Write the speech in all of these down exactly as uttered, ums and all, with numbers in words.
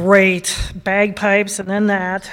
great. Bagpipes and then that.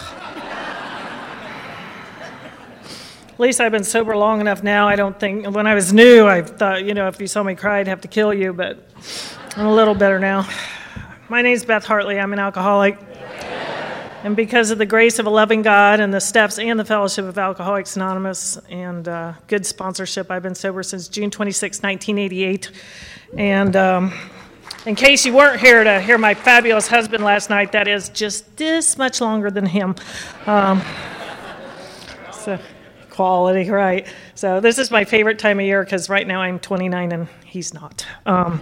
At least I've been sober long enough now. I don't think, when I was new, I thought, you know, if you saw me cry, I'd have to kill you, but I'm a little better now. My name's Beth Hartley. I'm an alcoholic. And because of the grace of a loving God and the steps and the fellowship of Alcoholics Anonymous and uh, good sponsorship, I've been sober since June twenty-sixth, nineteen eighty-eight. And um, in case you weren't here to hear my fabulous husband last night, that is just this much longer than him. Um, so quality, right? So this is my favorite time of year because right now I'm twenty-nine and he's not. Um,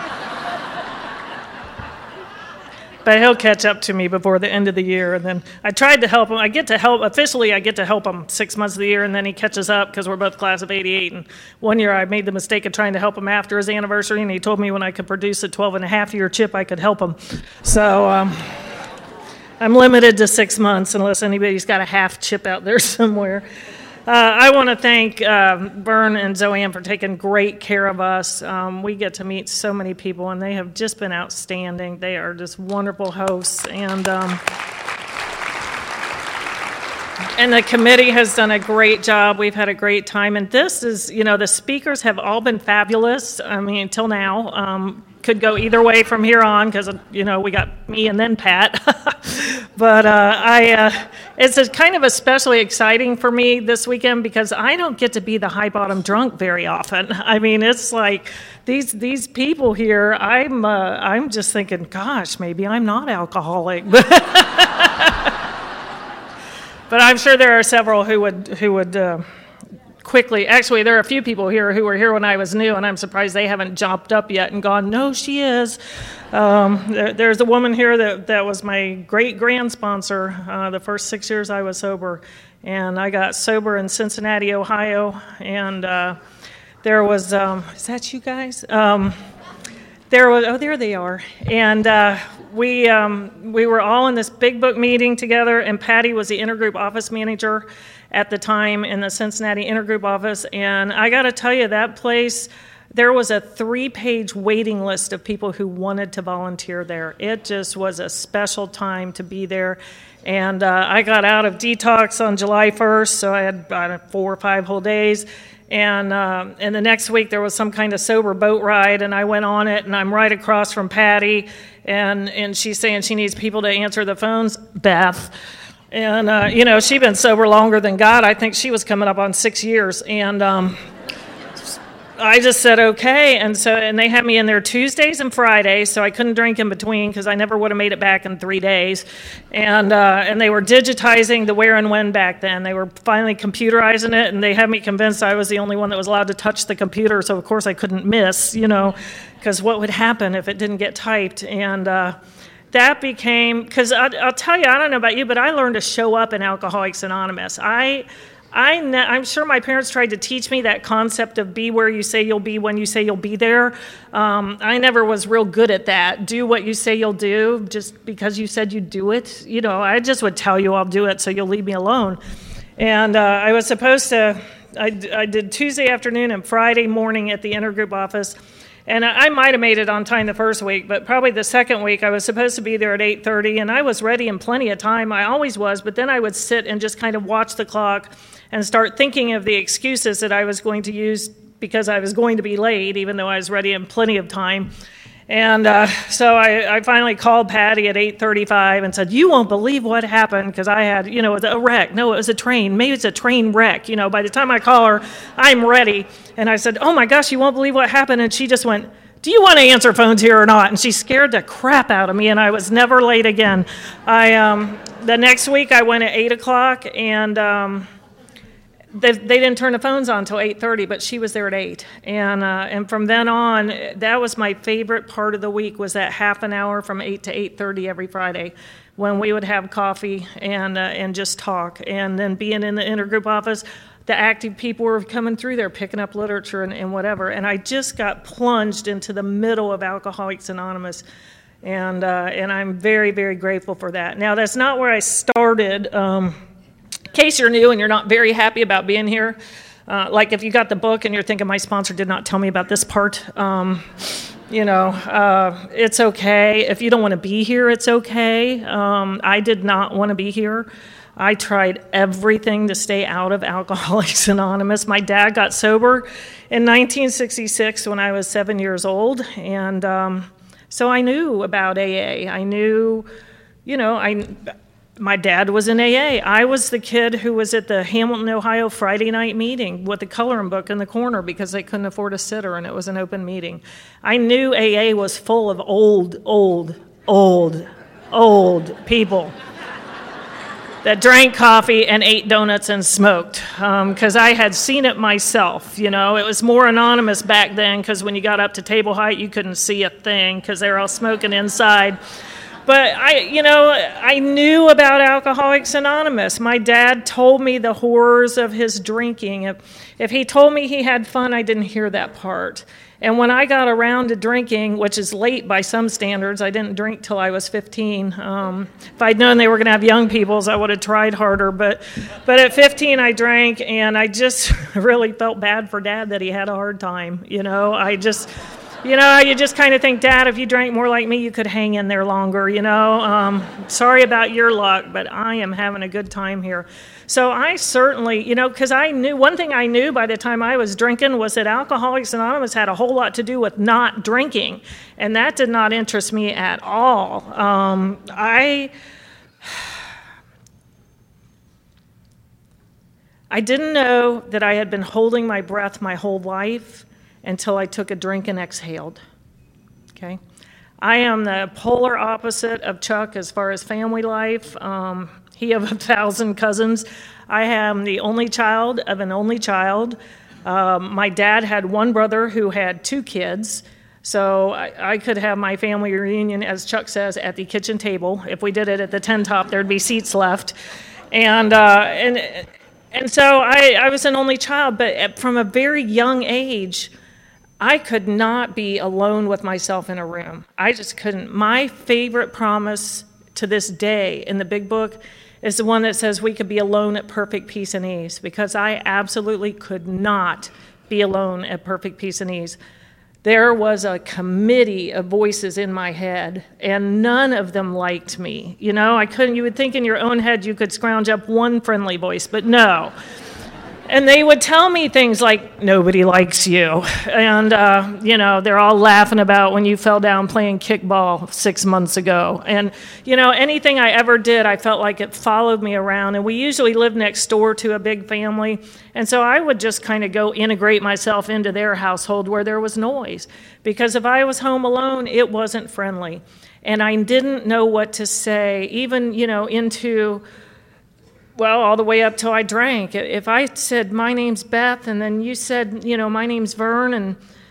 But he'll catch up to me before the end of the year. And then I tried to help him. I get to help, officially I get to help him six months of the year, and then he catches up because we're both class of eighty-eight. And one year I made the mistake of trying to help him after his anniversary, and he told me when I could produce a twelve and a half year chip, I could help him. So um, I'm limited to six months unless anybody's got a half chip out there somewhere. Uh, I want to thank uh, Vern and Zoanne for taking great care of us. Um, we get to meet so many people, and they have just been outstanding. They are just wonderful hosts, and um, and the committee has done a great job. We've had a great time, and this is, you know, the speakers have all been fabulous. I mean, until now. Um, could go either way from here on because, you know, we got me and then Pat. But uh, I, uh, it's a kind of especially exciting for me this weekend because I don't get to be the high bottom drunk very often. I mean, it's like these these people here. I'm uh, I'm just thinking, gosh, maybe I'm not alcoholic. But I'm sure there are several who would who would. Uh, Quickly, actually, there are a few people here who were here when I was new, and I'm surprised they haven't jumped up yet and gone, no, she is. Um, there, there's a woman here that, that was my great-grand sponsor uh, the first six years I was sober, and I got sober in Cincinnati, Ohio, and uh, there was, um, is that you guys? Um, there was, oh, there they are, and uh, we um, we were all in this big book meeting together, and Patty was the intergroup office manager at the time in the Cincinnati intergroup office, and I got to tell you, that place, there was a three-page waiting list of people who wanted to volunteer there. It just was a special time to be there, and uh, I got out of detox on July first, so I had about four or five whole days, and um, and the next week there was some kind of sober boat ride, and I went on it, and I'm right across from Patty, and, and she's saying she needs people to answer the phones. Beth. And, uh, you know, she'd been sober longer than God. I think she was coming up on six years. And um, I just said, okay. And so, and they had me in there Tuesdays and Fridays, so I couldn't drink in between because I never would have made it back in three days. And uh, and they were digitizing the where and when back then. They were finally computerizing it, and they had me convinced I was the only one that was allowed to touch the computer, so of course I couldn't miss, you know, because what would happen if it didn't get typed? And uh that became, because I'll tell you, I don't know about you, but I learned to show up in Alcoholics Anonymous. I, I, I'm sure my parents tried to teach me that concept of be where you say you'll be when you say you'll be there. Um, I never was real good at that. Do what you say you'll do just because you said you'd do it. You know, I just would tell you I'll do it so you'll leave me alone. And uh, I was supposed to, I, I did Tuesday afternoon and Friday morning at the intergroup office. And I might have made it on time the first week, but probably the second week I was supposed to be there at eight thirty, and I was ready in plenty of time. I always was, but then I would sit and just kind of watch the clock and start thinking of the excuses that I was going to use because I was going to be late, even though I was ready in plenty of time. And uh, so I, I finally called Patty at eight thirty-five and said, you won't believe what happened, because I had, you know, it was a wreck. No, it was a train. Maybe it's a train wreck. You know, by the time I call her, I'm ready. And I said, oh my gosh, you won't believe what happened. And she just went, do you want to answer phones here or not? And she scared the crap out of me, and I was never late again. I um, the next week I went at eight o'clock, and um, they, they didn't turn the phones on until eight thirty, but she was there at eight. And uh, and from then on, that was my favorite part of the week, was that half an hour from eight to eight thirty every Friday, when we would have coffee and uh, and just talk. And then being in the intergroup office, the active people were coming through there, picking up literature and, and whatever. And I just got plunged into the middle of Alcoholics Anonymous. And uh, and I'm very, very grateful for that. Now, that's not where I started. Um, in case you're new and you're not very happy about being here, uh, like if you got the book and you're thinking, my sponsor did not tell me about this part, um, You know, uh, it's okay. If you don't want to be here, it's okay. Um, I did not want to be here. I tried everything to stay out of Alcoholics Anonymous. My dad got sober in nineteen sixty-six when I was seven years old, and um, so I knew about A A. I knew, you know, I... My dad was in A A. I was the kid who was at the Hamilton, Ohio Friday night meeting with the coloring book in the corner because they couldn't afford a sitter and it was an open meeting. I knew A A was full of old, old, old, old people that drank coffee and ate donuts and smoked because um, I had seen it myself. You know, it was more anonymous back then because when you got up to table height, you couldn't see a thing because they were all smoking inside. But I, you know, I knew about Alcoholics Anonymous. My dad told me the horrors of his drinking. If, if he told me he had fun, I didn't hear that part. And when I got around to drinking, which is late by some standards, I didn't drink till I was fifteen. Um, if I'd known they were going to have young peoples, I would have tried harder. But, but at fifteen, I drank, and I just really felt bad for Dad that he had a hard time. You know, I just... You know, you just kind of think, Dad, if you drank more like me, you could hang in there longer, you know. Um, sorry about your luck, but I am having a good time here. So I certainly, you know, because I knew, one thing I knew by the time I was drinking was that Alcoholics Anonymous had a whole lot to do with not drinking, and that did not interest me at all. Um, I... I didn't know that I had been holding my breath my whole life until I took a drink and exhaled, okay? I am the polar opposite of Chuck as far as family life. Um, he of a thousand cousins. I am the only child of an only child. Um, my dad had one brother who had two kids, so I, I could have my family reunion, as Chuck says, at the kitchen table. If we did it at the Ten Top, there'd be seats left. And, uh, and, and so I, I was an only child, but from a very young age, I could not be alone with myself in a room. I just couldn't. My favorite promise to this day in the Big Book is the one that says we could be alone at perfect peace and ease, because I absolutely could not be alone at perfect peace and ease. There was a committee of voices in my head, and none of them liked me. You know, I couldn't, you would think in your own head you could scrounge up one friendly voice, but no. And they would tell me things like, nobody likes you. And, uh, you know, they're all laughing about when you fell down playing kickball six months ago. And, you know, anything I ever did, I felt like it followed me around. And we usually lived next door to a big family. And so I would just kind of go integrate myself into their household where there was noise. Because if I was home alone, it wasn't friendly. And I didn't know what to say, even, you know, into... Well, all the way up till I drank. If I said, my name's Beth, and then you said, you know, my name's Vern, and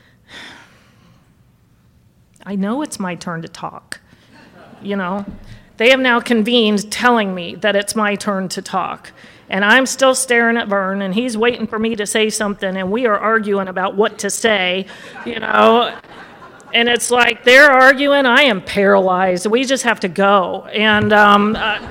I know it's my turn to talk, you know. They have now convened telling me that it's my turn to talk. And I'm still staring at Vern, and he's waiting for me to say something, and we are arguing about what to say, you know. And it's like, they're arguing, I am paralyzed. We just have to go. And, um... Uh,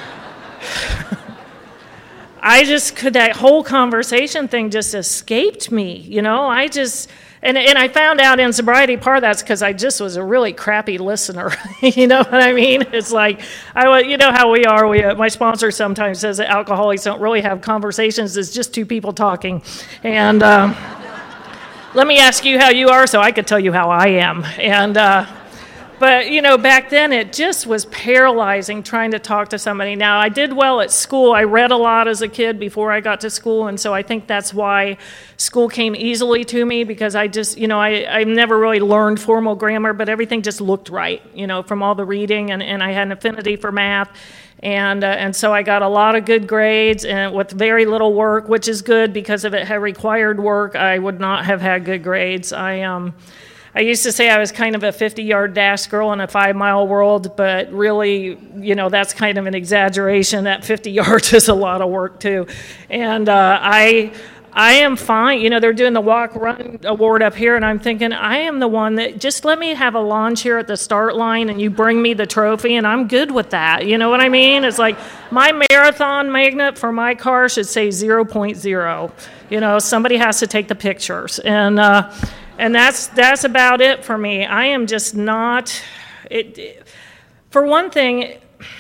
I just could, that whole conversation thing just escaped me, you know, I just, and and I found out in sobriety, part of that's because I just was a really crappy listener, you know what I mean? It's like, I, you know how we are, we, uh, my sponsor sometimes says that alcoholics don't really have conversations, it's just two people talking, and um, let me ask you how you are so I could tell you how I am, and uh, But, you know, back then it just was paralyzing trying to talk to somebody. Now, I did well at school. I read a lot as a kid before I got to school, and so I think that's why school came easily to me, because I just, you know, I, I never really learned formal grammar, but everything just looked right, you know, from all the reading, and, and I had an affinity for math. And uh, and so I got a lot of good grades and with very little work, which is good, because if it had required work, I would not have had good grades. I um. I used to say I was kind of a fifty-yard dash girl in a five-mile world, but really, you know, that's kind of an exaggeration. That fifty yards is a lot of work, too. And uh, I I am fine. You know, they're doing the walk-run award up here, and I'm thinking, I am the one that, just let me have a launch here at the start line, and you bring me the trophy, and I'm good with that. You know what I mean? It's like, my marathon magnet for my car should say zero point zero. You know, somebody has to take the pictures. And... Uh, And that's that's about it for me. I am just not, it, for one thing,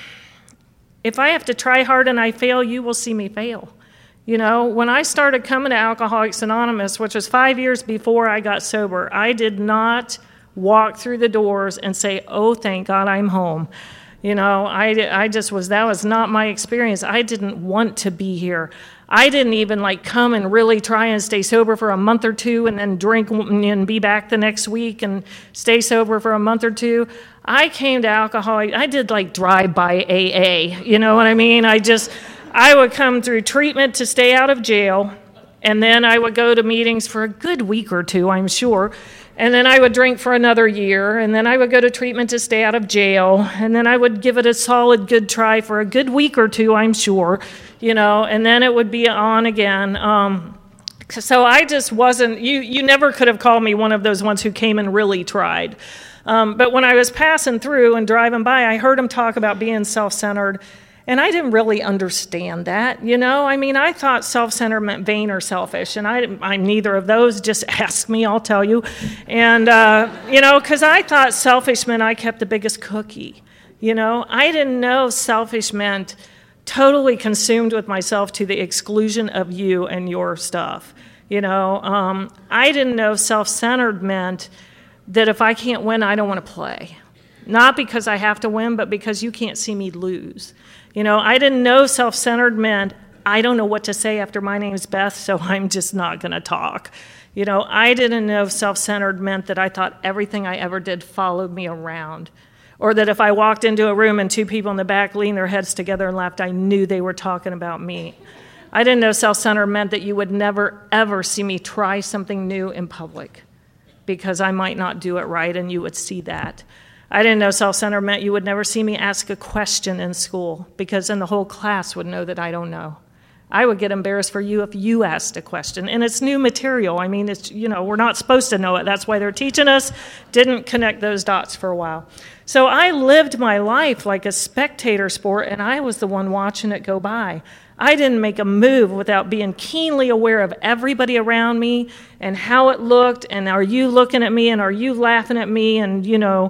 if I have to try hard and I fail, you will see me fail. You know, when I started coming to Alcoholics Anonymous, which was five years before I got sober, I did not walk through the doors and say, oh, thank God I'm home. You know, I, I just was, that was not my experience. I didn't want to be here. I didn't even like come and really try and stay sober for a month or two and then drink and be back the next week and stay sober for a month or two. I came to Alcoholics, I did like drive-by A A, you know what I mean? I just, I would come through treatment to stay out of jail, and then I would go to meetings for a good week or two, I'm sure. And then I would drink for another year, and then I would go to treatment to stay out of jail, and then I would give it a solid good try for a good week or two, I'm sure, you know, and then it would be on again. Um, so I just wasn't, you, you never could have called me one of those ones who came and really tried. Um, but when I was passing through and driving by, I heard him talk about being self-centered, and I didn't really understand that, you know? I mean, I thought self-centered meant vain or selfish, and I, I'm neither of those. Just ask me, I'll tell you. And, uh, you know, because I thought selfish meant I kept the biggest cookie, you know? I didn't know selfish meant totally consumed with myself to the exclusion of you and your stuff, you know? Um, I didn't know self-centered meant that if I can't win, I don't want to play. Not because I have to win, but because you can't see me lose. You know, I didn't know self-centered meant I don't know what to say after my name's Beth, so I'm just not going to talk. You know, I didn't know self-centered meant that I thought everything I ever did followed me around. Or that if I walked into a room and two people in the back leaned their heads together and laughed, I knew they were talking about me. I didn't know self-centered meant that you would never, ever see me try something new in public because I might not do it right and you would see that. I didn't know self-centered meant you would never see me ask a question in school because then the whole class would know that I don't know. I would get embarrassed for you if you asked a question. And it's new material. I mean, it's, you know, we're not supposed to know it. That's why they're teaching us. Didn't connect those dots for a while. So I lived my life like a spectator sport, and I was the one watching it go by. I didn't make a move without being keenly aware of everybody around me and how it looked, and are you looking at me, and are you laughing at me, and, you know,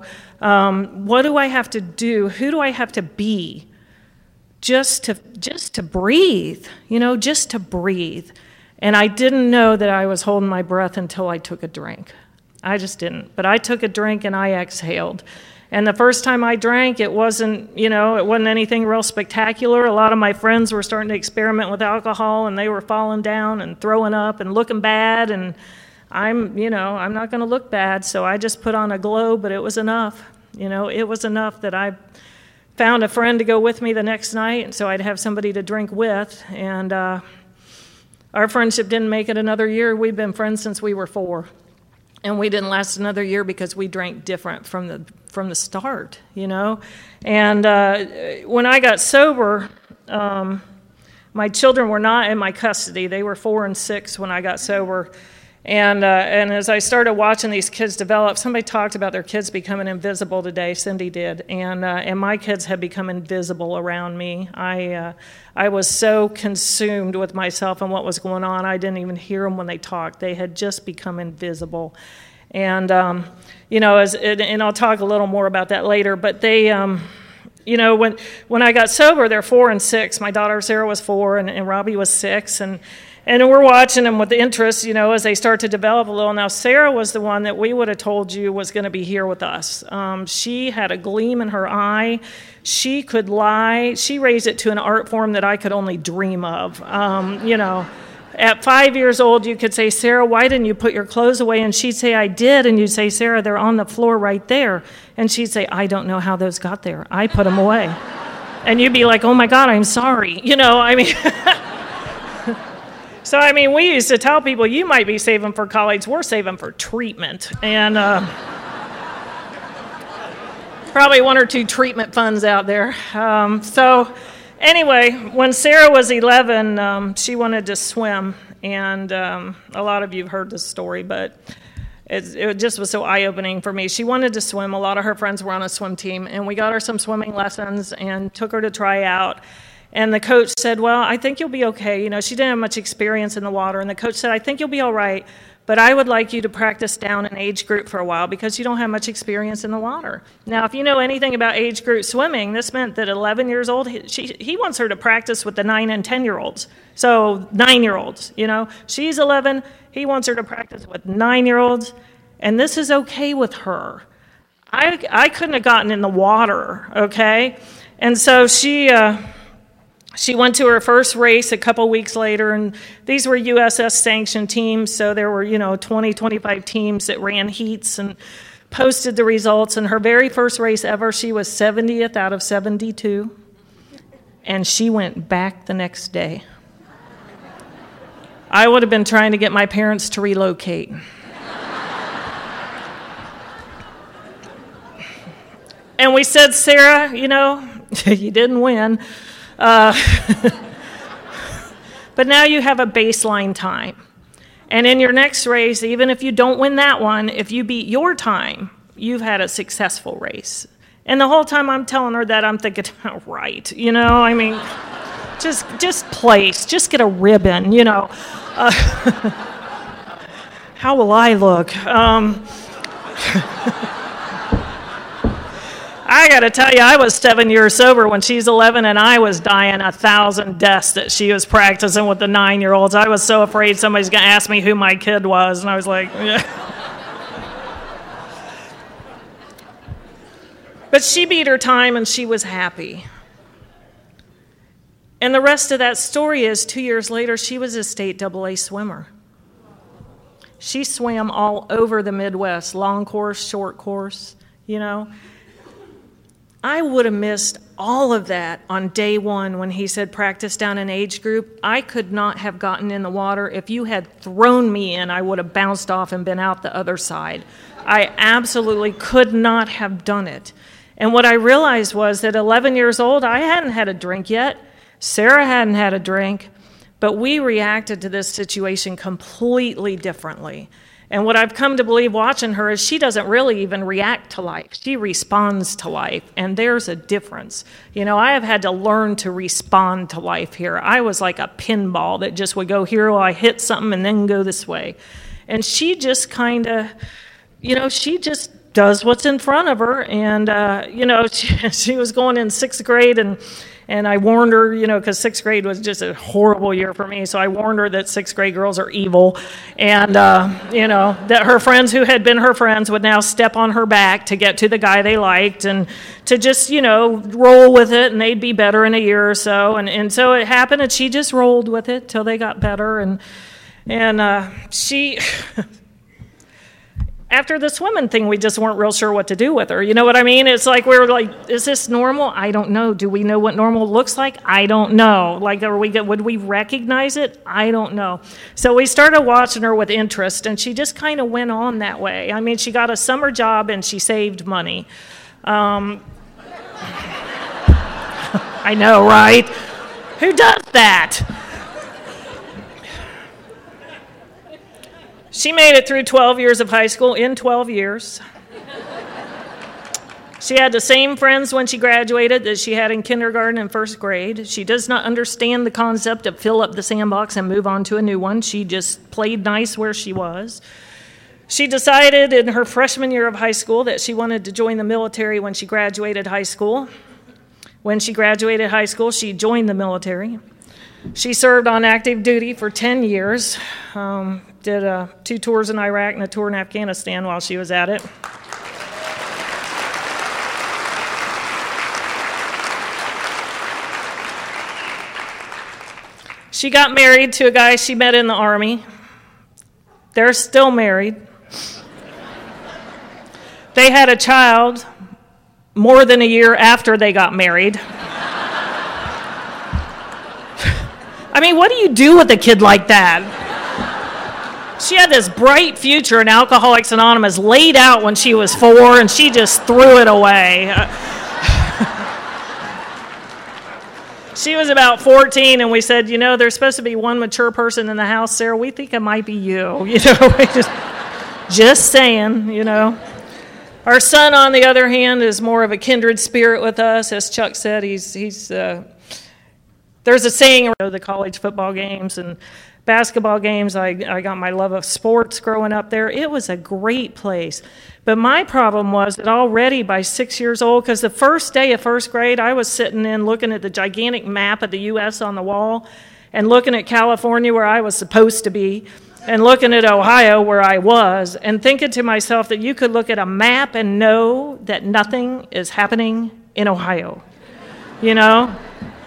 um, what do I have to do? Who do I have to be just to just to breathe, you know, just to breathe? And I didn't know that I was holding my breath until I took a drink. I just didn't. But I took a drink and I exhaled. And the first time I drank, it wasn't, you know, it wasn't anything real spectacular. A lot of my friends were starting to experiment with alcohol, and they were falling down and throwing up and looking bad. And I'm, you know, I'm not going to look bad, so I just put on a glow, but it was enough. You know, it was enough that I found a friend to go with me the next night, and so I'd have somebody to drink with. And uh, our friendship didn't make it another year. We've been friends since we were four. And we didn't last another year because we drank different from the from the start, you know. And uh, when I got sober, um, my children were not in my custody. They were four and six when I got sober. And uh, and as I started watching these kids develop, somebody talked about their kids becoming invisible today. Cindy did, and uh, and my kids had become invisible around me. I uh, I was so consumed with myself and what was going on, I didn't even hear them when they talked. They had just become invisible, and um, you know, as and, and I'll talk a little more about that later. But they. Um, You know, when when I got sober, they're four and six. My daughter Sarah was four, and, and Robbie was six, and and we're watching them with interest, you know, as they start to develop a little. Now, Sarah was the one that we would have told you was going to be here with us. Um, she had a gleam in her eye. She could lie. She raised it to an art form that I could only dream of, um, you know. At five years old, you could say, Sarah, why didn't you put your clothes away? And she'd say, I did. And you'd say, Sarah, they're on the floor right there. And she'd say, I don't know how those got there. I put them away. And you'd be like, oh, my God, I'm sorry. You know, I mean, so, I mean, we used to tell people, you might be saving for college. We're saving for treatment. And uh, probably one or two treatment funds out there. Um, so... Anyway, when Sarah was eleven, um, she wanted to swim, and um, a lot of you have heard this story, but it, it just was so eye-opening for me. She wanted to swim. A lot of her friends were on a swim team, and we got her some swimming lessons and took her to try out. And the coach said, well, I think you'll be okay. You know, she didn't have much experience in the water, and the coach said, I think you'll be all right, but I would like you to practice down an age group for a while because you don't have much experience in the water. Now, if you know anything about age group swimming, this meant that at eleven years old, he, she, he wants her to practice with the nine and ten-year-olds. So nine-year-olds, you know. She's eleven. He wants her to practice with nine-year-olds, and this is okay with her. I, I couldn't have gotten in the water, okay? And so she... Uh, She went to her first race a couple weeks later, and these were U S S sanctioned teams, so there were, you know, twenty, twenty-five teams that ran heats and posted the results. And her very first race ever, she was seventieth out of seventy-two, and she went back the next day. I would have been trying to get my parents to relocate. And we said, Sarah, you know, you didn't win. Uh, but now you have a baseline time. And in your next race, even if you don't win that one, if you beat your time, you've had a successful race. And the whole time I'm telling her that, I'm thinking, oh, right, you know, I mean, just just place, just get a ribbon, you know. Uh, how will I look? Um, I got to tell you, I was seven years sober when she's eleven, and I was dying a thousand deaths that she was practicing with the nine-year-olds. I was so afraid somebody's going to ask me who my kid was, and I was like, yeah. But she beat her time, and she was happy. And the rest of that story is two years later, she was a state double A swimmer. She swam all over the Midwest, long course, short course, you know. I would have missed all of that on day one when he said practice down an age group. I could not have gotten in the water. If you had thrown me in, I would have bounced off and been out the other side. I absolutely could not have done it. And what I realized was that eleven years old, I hadn't had a drink yet. Sarah hadn't had a drink. But we reacted to this situation completely differently. And what I've come to believe watching her is she doesn't really even react to life. She responds to life, and there's a difference. You know, I have had to learn to respond to life here. I was like a pinball that just would go here while I hit something and then go this way. And she just kind of, you know, she just does what's in front of her. And, uh, you know, she, she was going in sixth grade, and And I warned her, you know, because sixth grade was just a horrible year for me. So I warned her that sixth grade girls are evil. And, uh, you know, that her friends who had been her friends would now step on her back to get to the guy they liked and to just, you know, roll with it. And they'd be better in a year or so. And, and so it happened, and she just rolled with it till they got better. And, and uh, she... After the swimming thing, we just weren't real sure what to do with her. You know what I mean? It's like we were like, is this normal? I don't know. Do we know what normal looks like? I don't know. Like, are we would we recognize it? I don't know. So we started watching her with interest, and she just kind of went on that way. I mean, she got a summer job, and she saved money. Um, I know, right? Who does that? She made it through twelve years of high school in twelve years. She had the same friends when she graduated that she had in kindergarten and first grade. She does not understand the concept of fill up the sandbox and move on to a new one. She just played nice where she was. She decided in her freshman year of high school that she wanted to join the military when she graduated high school. When she graduated high school, she joined the military. She served on active duty for ten years. Um, did uh, two tours in Iraq and a tour in Afghanistan while she was at it. She got married to a guy she met in the Army. They're still married. They had a child more than a year after they got married. I mean, what do you do with a kid like that? She had this bright future in Alcoholics Anonymous laid out when she was four, and she just threw it away. She was about fourteen, and we said, you know, there's supposed to be one mature person in the house, Sarah. We think it might be you. You know, we just, just saying, you know. Our son, on the other hand, is more of a kindred spirit with us. As Chuck said, he's he's uh, there's a saying, you know, the college football games and basketball games. I, I got my love of sports growing up there. It was a great place. But my problem was that already by six years old, because the first day of first grade, I was sitting in looking at the gigantic map of the U S on the wall and looking at California where I was supposed to be and looking at Ohio where I was and thinking to myself that you could look at a map and know that nothing is happening in Ohio, you know?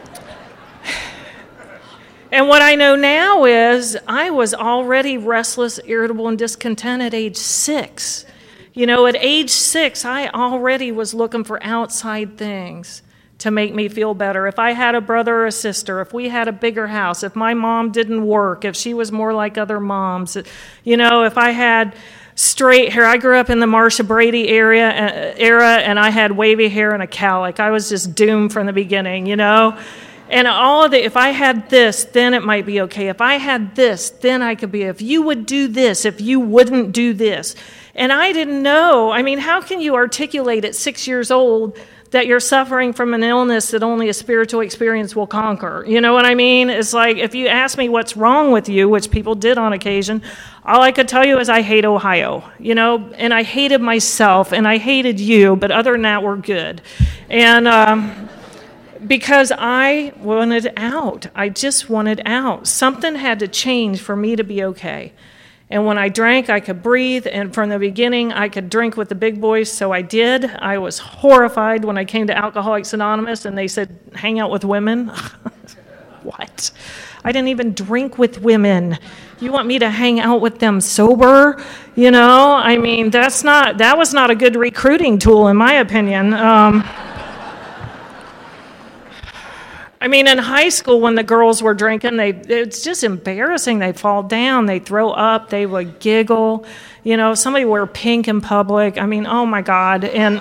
And what I know now is I was already restless, irritable, and discontent at age six. You know, at age six, I already was looking for outside things to make me feel better. If I had a brother or a sister, if we had a bigger house, if my mom didn't work, if she was more like other moms, you know, if I had straight hair. I grew up in the Marcia Brady area uh, era, and I had wavy hair and a cowlick. I was just doomed from the beginning, you know. And all of the, if I had this, then it might be okay. If I had this, then I could be. If you would do this, if you wouldn't do this. And I didn't know. I mean, how can you articulate at six years old that you're suffering from an illness that only a spiritual experience will conquer? You know what I mean? It's like if you ask me what's wrong with you, which people did on occasion, all I could tell you is I hate Ohio, you know, and I hated myself and I hated you, but other than that, we're good. And um, because I wanted out. I just wanted out. Something had to change for me to be okay. And when I drank, I could breathe, and from the beginning, I could drink with the big boys, so I did. I was horrified when I came to Alcoholics Anonymous, and they said, hang out with women? What? I didn't even drink with women. You want me to hang out with them sober? You know, I mean, that's not, that was not a good recruiting tool, in my opinion. Um, I mean, in high school, when the girls were drinking, they it's just embarrassing. They'd fall down, they'd throw up, they would giggle. You know, somebody wear pink in public. I mean, oh, my God. And,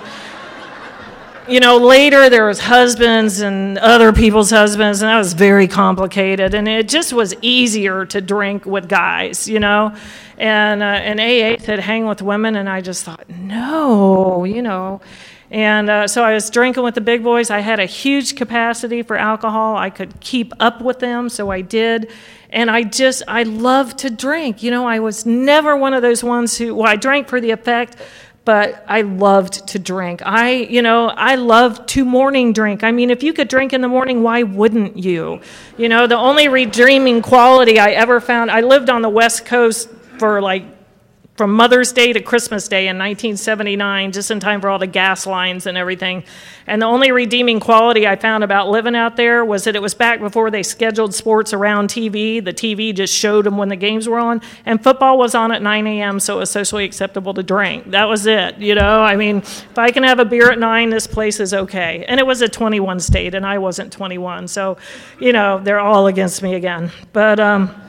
you know, later there was husbands and other people's husbands, and that was very complicated. And it just was easier to drink with guys, you know. And, uh, and A A said, hang with women, and I just thought, no, you know. And uh, so I was drinking with the big boys. I had a huge capacity for alcohol. I could keep up with them, so I did. And I just, I loved to drink. You know, I was never one of those ones who, well, I drank for the effect, but I loved to drink. I, you know, I loved to morning drink. I mean, if you could drink in the morning, why wouldn't you? You know, the only redeeming quality I ever found, I lived on the West Coast for like, from Mother's Day to Christmas Day in nineteen seventy-nine, just in time for all the gas lines and everything. And the only redeeming quality I found about living out there was that it was back before they scheduled sports around T V. The T V just showed them when the games were on. And football was on at nine a.m., so it was socially acceptable to drink. That was it, you know? I mean, if I can have a beer at nine, this place is okay. And it was a twenty-one state, and I wasn't twenty-one. So, you know, they're all against me again. But um,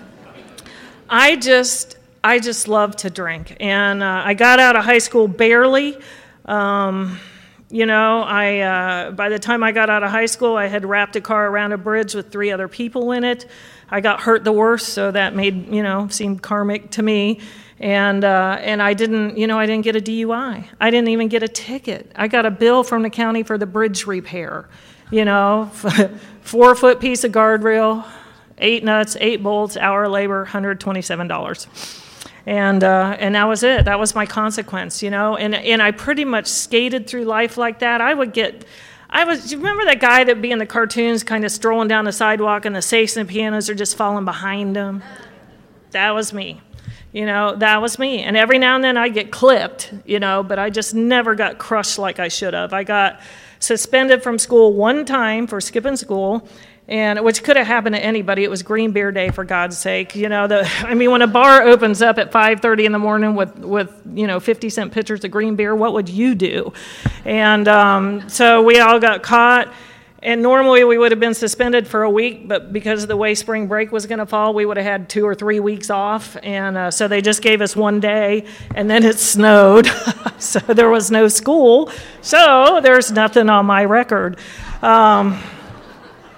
I just... I just love to drink, and uh, I got out of high school barely. Um, you know, I uh, by the time I got out of high school, I had wrapped a car around a bridge with three other people in it. I got hurt the worst, so that made, you know, seem karmic to me. And uh, and I didn't, you know, I didn't get a D U I. I didn't even get a ticket. I got a bill from the county for the bridge repair. You know, four foot piece of guardrail, eight nuts, eight bolts, hour labor, one hundred twenty-seven dollars. And uh, and that was it. That was my consequence, you know. And and I pretty much skated through life like that. I would get, I was. Do you remember that guy that be in the cartoons, kind of strolling down the sidewalk, and the safes and pianos are just falling behind him? That was me, you know. That was me. And every now and then I get clipped, you know. But I just never got crushed like I should have. I got suspended from school one time for skipping school. And which could have happened to anybody. It was Green Beer Day, for God's sake. You know, the I mean, when a bar opens up at five thirty in the morning with, with you know, fifty cent pitchers of green beer, what would you do? And um, so we all got caught. And normally we would have been suspended for a week, but because of the way spring break was going to fall, we would have had two or three weeks off. And uh, so they just gave us one day, and then it snowed. So there was no school. So there's nothing on my record. Um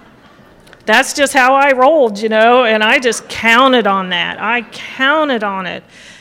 That's just how I rolled, you know, and I just counted on that. I counted on it.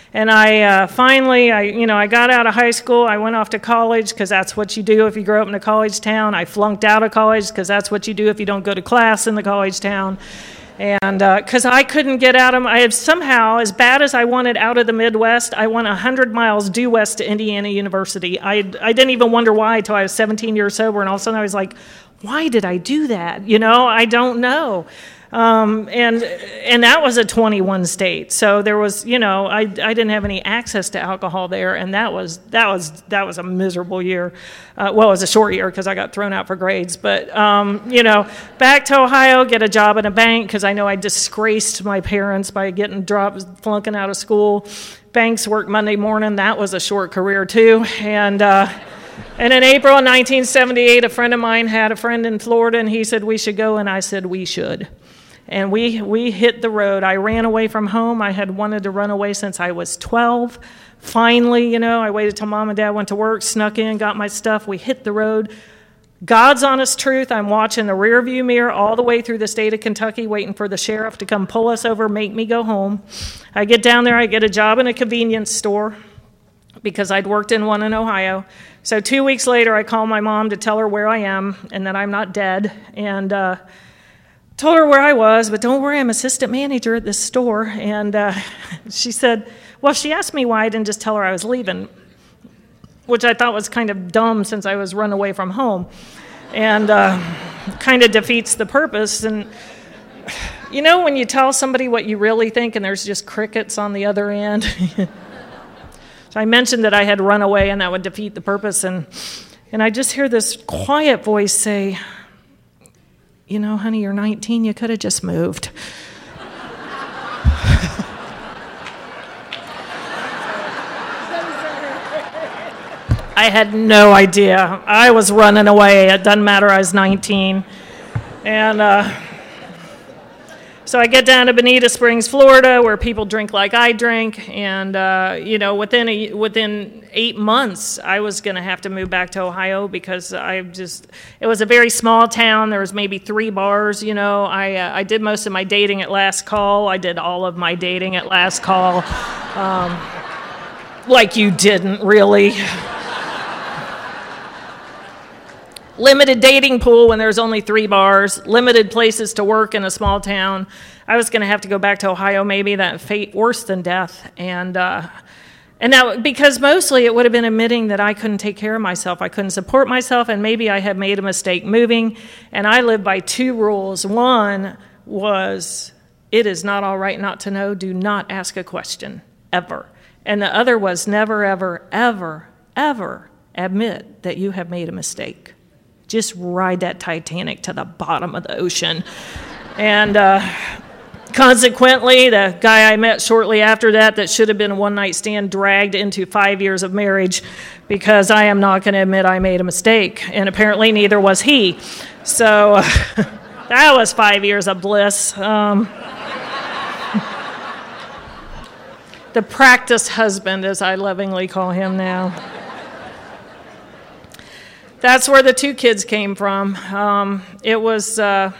And I uh, finally, I you know, I got out of high school. I went off to college because that's what you do if you grow up in a college town. I flunked out of college because that's what you do if you don't go to class in the college town. And because uh, I couldn't get out of, I had somehow, as bad as I wanted out of the Midwest, I went one hundred miles due west to Indiana University. I I didn't even wonder why until I was seventeen years sober, and all of a sudden I was like, why did I do that? You know, I don't know. Um, and and that was a twenty-one state, so there was, you know, I, I didn't have any access to alcohol there, and that was that was that was a miserable year. Uh, well, it was a short year because I got thrown out for grades, but um, you know, back to Ohio, get a job in a bank because I know I disgraced my parents by getting dropped, flunking out of school. Banks worked Monday morning. That was a short career too, and. Uh, And in April of nineteen seventy-eight, a friend of mine had a friend in Florida, and he said we should go, and I said we should. And we we hit the road. I ran away from home. I had wanted to run away since I was twelve. Finally, you know, I waited till mom and dad went to work, snuck in, got my stuff. We hit the road. God's honest truth, I'm watching the rearview mirror all the way through the state of Kentucky, waiting for the sheriff to come pull us over, make me go home. I get down there, I get a job in a convenience store because I'd worked in one in Ohio. So two weeks later, I call my mom to tell her where I am and that I'm not dead. And uh, told her where I was, but don't worry, I'm assistant manager at this store. And uh, she said, well, she asked me why I didn't just tell her I was leaving, which I thought was kind of dumb since I was run away from home. And uh, kind of defeats the purpose. And you know when you tell somebody what you really think and there's just crickets on the other end? So I mentioned that I had run away and that would defeat the purpose, and and I just hear this quiet voice say, you know, honey, you're nineteen, you could have just moved. I had no idea. I was running away. It doesn't matter, I was nineteen. And uh, so I get down to Bonita Springs, Florida, where people drink like I drink, and uh, you know, within a, within eight months, I was going to have to move back to Ohio because I just it was a very small town. There was maybe three bars. You know, I uh, I did most of my dating at Last Call. I did all of my dating at Last Call, um, like you didn't really. Limited dating pool when there's only three bars, limited places to work in a small town. I was going to have to go back to Ohio, maybe that fate worse than death. And uh, and that because mostly it would have been admitting that I couldn't take care of myself. I couldn't support myself, and maybe I had made a mistake moving. And I lived by two rules. One was, it is not all right not to know. Do not ask a question, ever. And the other was never, ever, ever, ever admit that you have made a mistake. Just ride that Titanic to the bottom of the ocean. And uh, consequently, the guy I met shortly after that, that should have been a one-night stand, dragged into five years of marriage because I am not going to admit I made a mistake. And apparently neither was he. So uh, that was five years of bliss. Um, the practice husband, as I lovingly call him now. That's where the two kids came from. Um, it was, uh,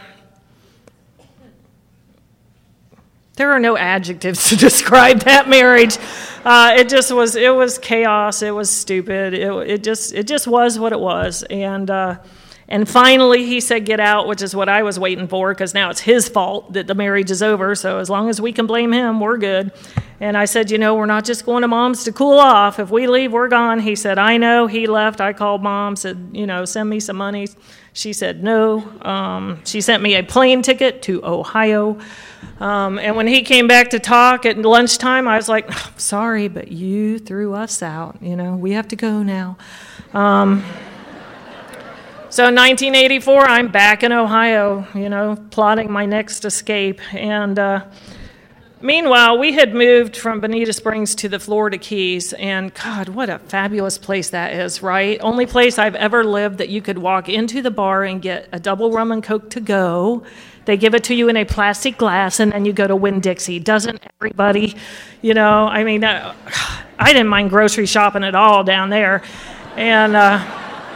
there are no adjectives to describe that marriage. Uh, it just was, it was chaos. It was stupid. It, it just, it just was what it was. And, uh, and finally he said, get out, which is what I was waiting for, because now it's his fault that the marriage is over. So as long as we can blame him, we're good. And I said, you know, we're not just going to mom's to cool off. If we leave, we're gone. He said, I know. He left. I called mom, said, you know, send me some money. She said no. Um, she sent me a plane ticket to Ohio. Um, and when he came back to talk at lunchtime, I was like, sorry, but you threw us out. You know, we have to go now. Um, so in nineteen eighty-four, I'm back in Ohio, you know, plotting my next escape. And uh, meanwhile, we had moved from Bonita Springs to the Florida Keys, and God, what a fabulous place that is, right? Only place I've ever lived that you could walk into the bar and get a double rum and Coke to go. They give it to you in a plastic glass, and then you go to Winn-Dixie. Doesn't everybody? You know, I mean, uh, I didn't mind grocery shopping at all down there. And uh,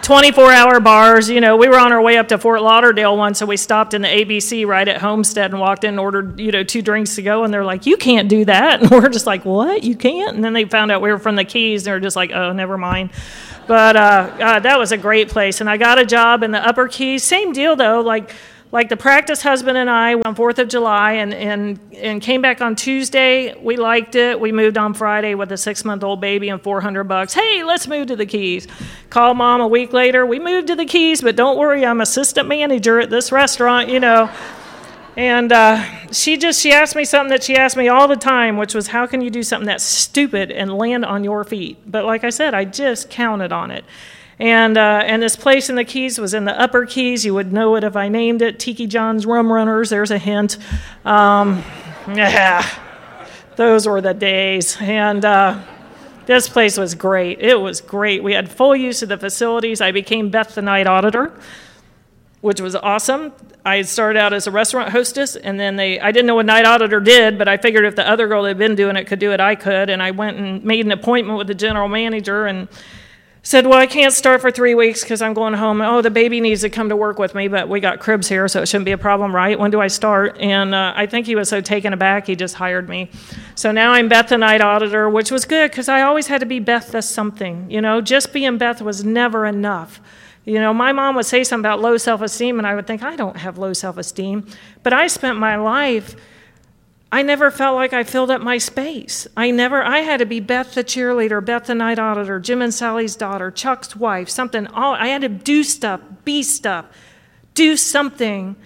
twenty-four hour bars. You know, we were on our way up to Fort Lauderdale once, so we stopped in the A B C right at Homestead and walked in and ordered, you know, two drinks to go, and they're like, you can't do that. And we're just like, what? You can't? And then they found out we were from the Keys, and they were just like, oh, never mind. But uh, uh, that was a great place, and I got a job in the Upper Keys. Same deal, though, like, Like the practice husband and I on fourth of July and, and, and came back on Tuesday. We liked it. We moved on Friday with a six-month-old baby and four hundred bucks. Hey, let's move to the Keys. Call mom a week later. We moved to the Keys, but don't worry, I'm assistant manager at this restaurant, you know. And uh, she just, she asked me something that she asked me all the time, which was, how can you do something that's stupid and land on your feet? But like I said, I just counted on it. And uh, and this place in the Keys was in the Upper Keys. You would know it if I named it. Tiki John's Rum Runners. There's a hint. Um, yeah, those were the days. And uh, this place was great. It was great. We had full use of the facilities. I became Beth the night auditor, which was awesome. I had started out as a restaurant hostess, and then they, I didn't know what night auditor did, but I figured if the other girl that had been doing it could do it, I could. And I went and made an appointment with the general manager and said, well, I can't start for three weeks because I'm going home. Oh, the baby needs to come to work with me, but we got cribs here, so it shouldn't be a problem, right? When do I start? And uh, I think he was so taken aback, he just hired me. So now I'm Beth the night auditor, which was good because I always had to be Beth the something. You know, just being Beth was never enough. You know, my mom would say something about low self-esteem, and I would think, I don't have low self-esteem. But I spent my life, I never felt like I filled up my space. I never, I had to be Beth the cheerleader, Beth the night auditor, Jim and Sally's daughter, Chuck's wife, something. All, I had to do stuff, be stuff, do something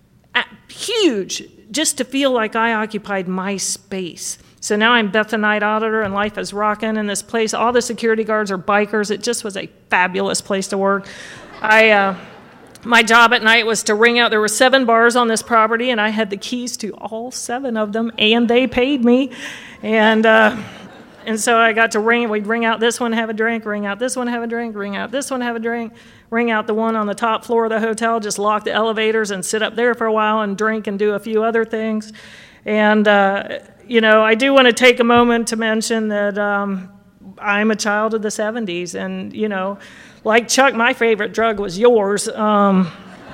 huge just to feel like I occupied my space. So now I'm Beth the night auditor, and life is rocking in this place. All the security guards are bikers. It just was a fabulous place to work. I... Uh, My job at night was to ring out. There were seven bars on this property, and I had the keys to all seven of them, and they paid me. And uh, and so I got to ring. We'd ring out this one, have a drink, ring out this one, have a drink, ring out this one, have a drink, ring out the one on the top floor of the hotel, just lock the elevators and sit up there for a while and drink and do a few other things. And, uh, you know, I do want to take a moment to mention that um, I'm a child of the seventies, and, you know, like Chuck, my favorite drug was yours. Um,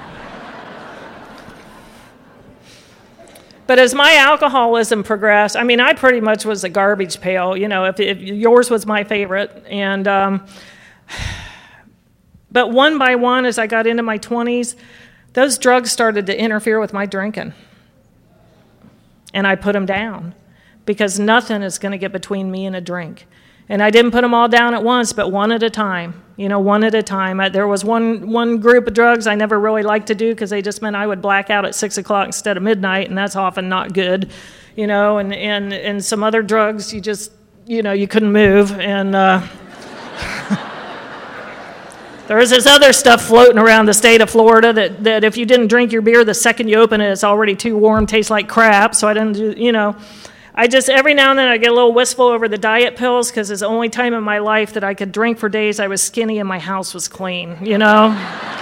but as my alcoholism progressed, I mean, I pretty much was a garbage pail. You know, if, if yours was my favorite. And um, but one by one, as I got into my twenties, those drugs started to interfere with my drinking. And I put them down because nothing is going to get between me and a drink. And I didn't put them all down at once, but one at a time, you know, one at a time. I, there was one one group of drugs I never really liked to do because they just meant I would black out at six o'clock instead of midnight, and that's often not good, you know, and, and, and some other drugs you just, you know, you couldn't move. And uh, there was this other stuff floating around the state of Florida that, that if you didn't drink your beer the second you open it, it's already too warm, tastes like crap, so I didn't do, you know. I just, every now and then I get a little wistful over the diet pills because it's the only time in my life that I could drink for days I was skinny and my house was clean, you know?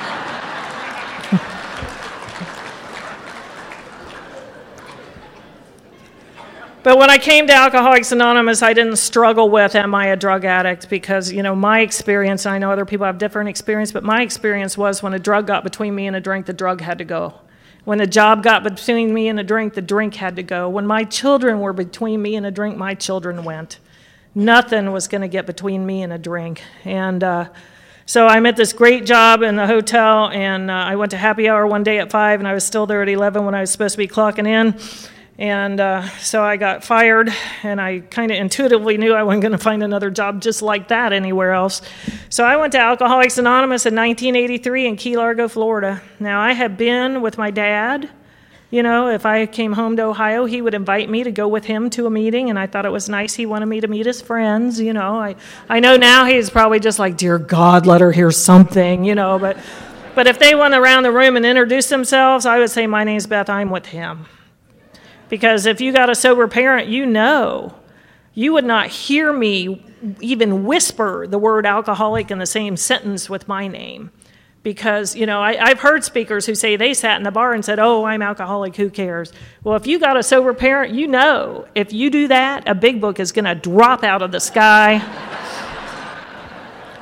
But when I came to Alcoholics Anonymous, I didn't struggle with, am I a drug addict? Because, you know, my experience, and I know other people have different experience, but my experience was when a drug got between me and a drink, the drug had to go. When the job got between me and a drink, the drink had to go. When my children were between me and a drink, my children went. Nothing was going to get between me and a drink. And uh, so I'm at this great job in the hotel, and uh, I went to happy hour one day at five, and I was still there at eleven when I was supposed to be clocking in. And uh, so I got fired, and I kind of intuitively knew I wasn't going to find another job just like that anywhere else. So I went to Alcoholics Anonymous in nineteen eighty-three in Key Largo, Florida. Now, I had been with my dad. You know, if I came home to Ohio, he would invite me to go with him to a meeting, and I thought it was nice. He wanted me to meet his friends, you know. I, I know now he's probably just like, dear God, let her hear something, you know. But, but if they went around the room and introduced themselves, I would say, my name's Beth, I'm with him. Because if you got a sober parent, you know, you would not hear me even whisper the word alcoholic in the same sentence with my name. Because, you know, I, I've heard speakers who say they sat in the bar and said, oh, I'm alcoholic, who cares? Well, if you got a sober parent, you know, if you do that, a big book is going to drop out of the sky.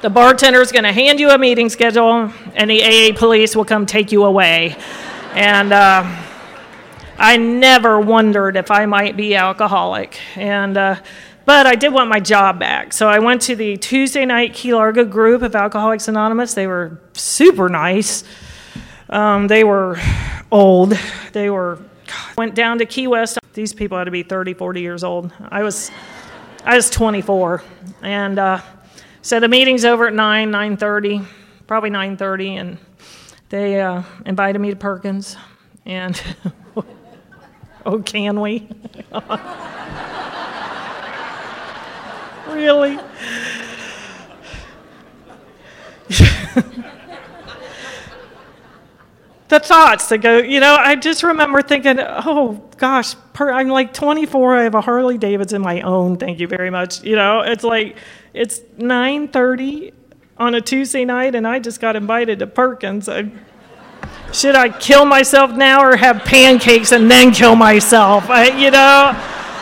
The bartender is going to hand you a meeting schedule, and the A A police will come take you away. And uh, I never wondered if I might be alcoholic. And uh, but I did want my job back. So I went to the Tuesday night Key Largo group of Alcoholics Anonymous. They were super nice. Um, they were old. They were, God, went down to Key West. These people had to be thirty, forty years old. I was, I was twenty-four. And uh, so the meeting's over at nine, nine thirty, probably nine thirty, and they uh, invited me to Perkins. And, oh, can we? Really? The thoughts that go, you know, I just remember thinking, oh, gosh, per, I'm like twenty-four, I have a Harley Davidson my own, thank you very much. You know, it's like, it's nine thirty on a Tuesday night, and I just got invited to Perkins. I, should I kill myself now or have pancakes and then kill myself? I, you know?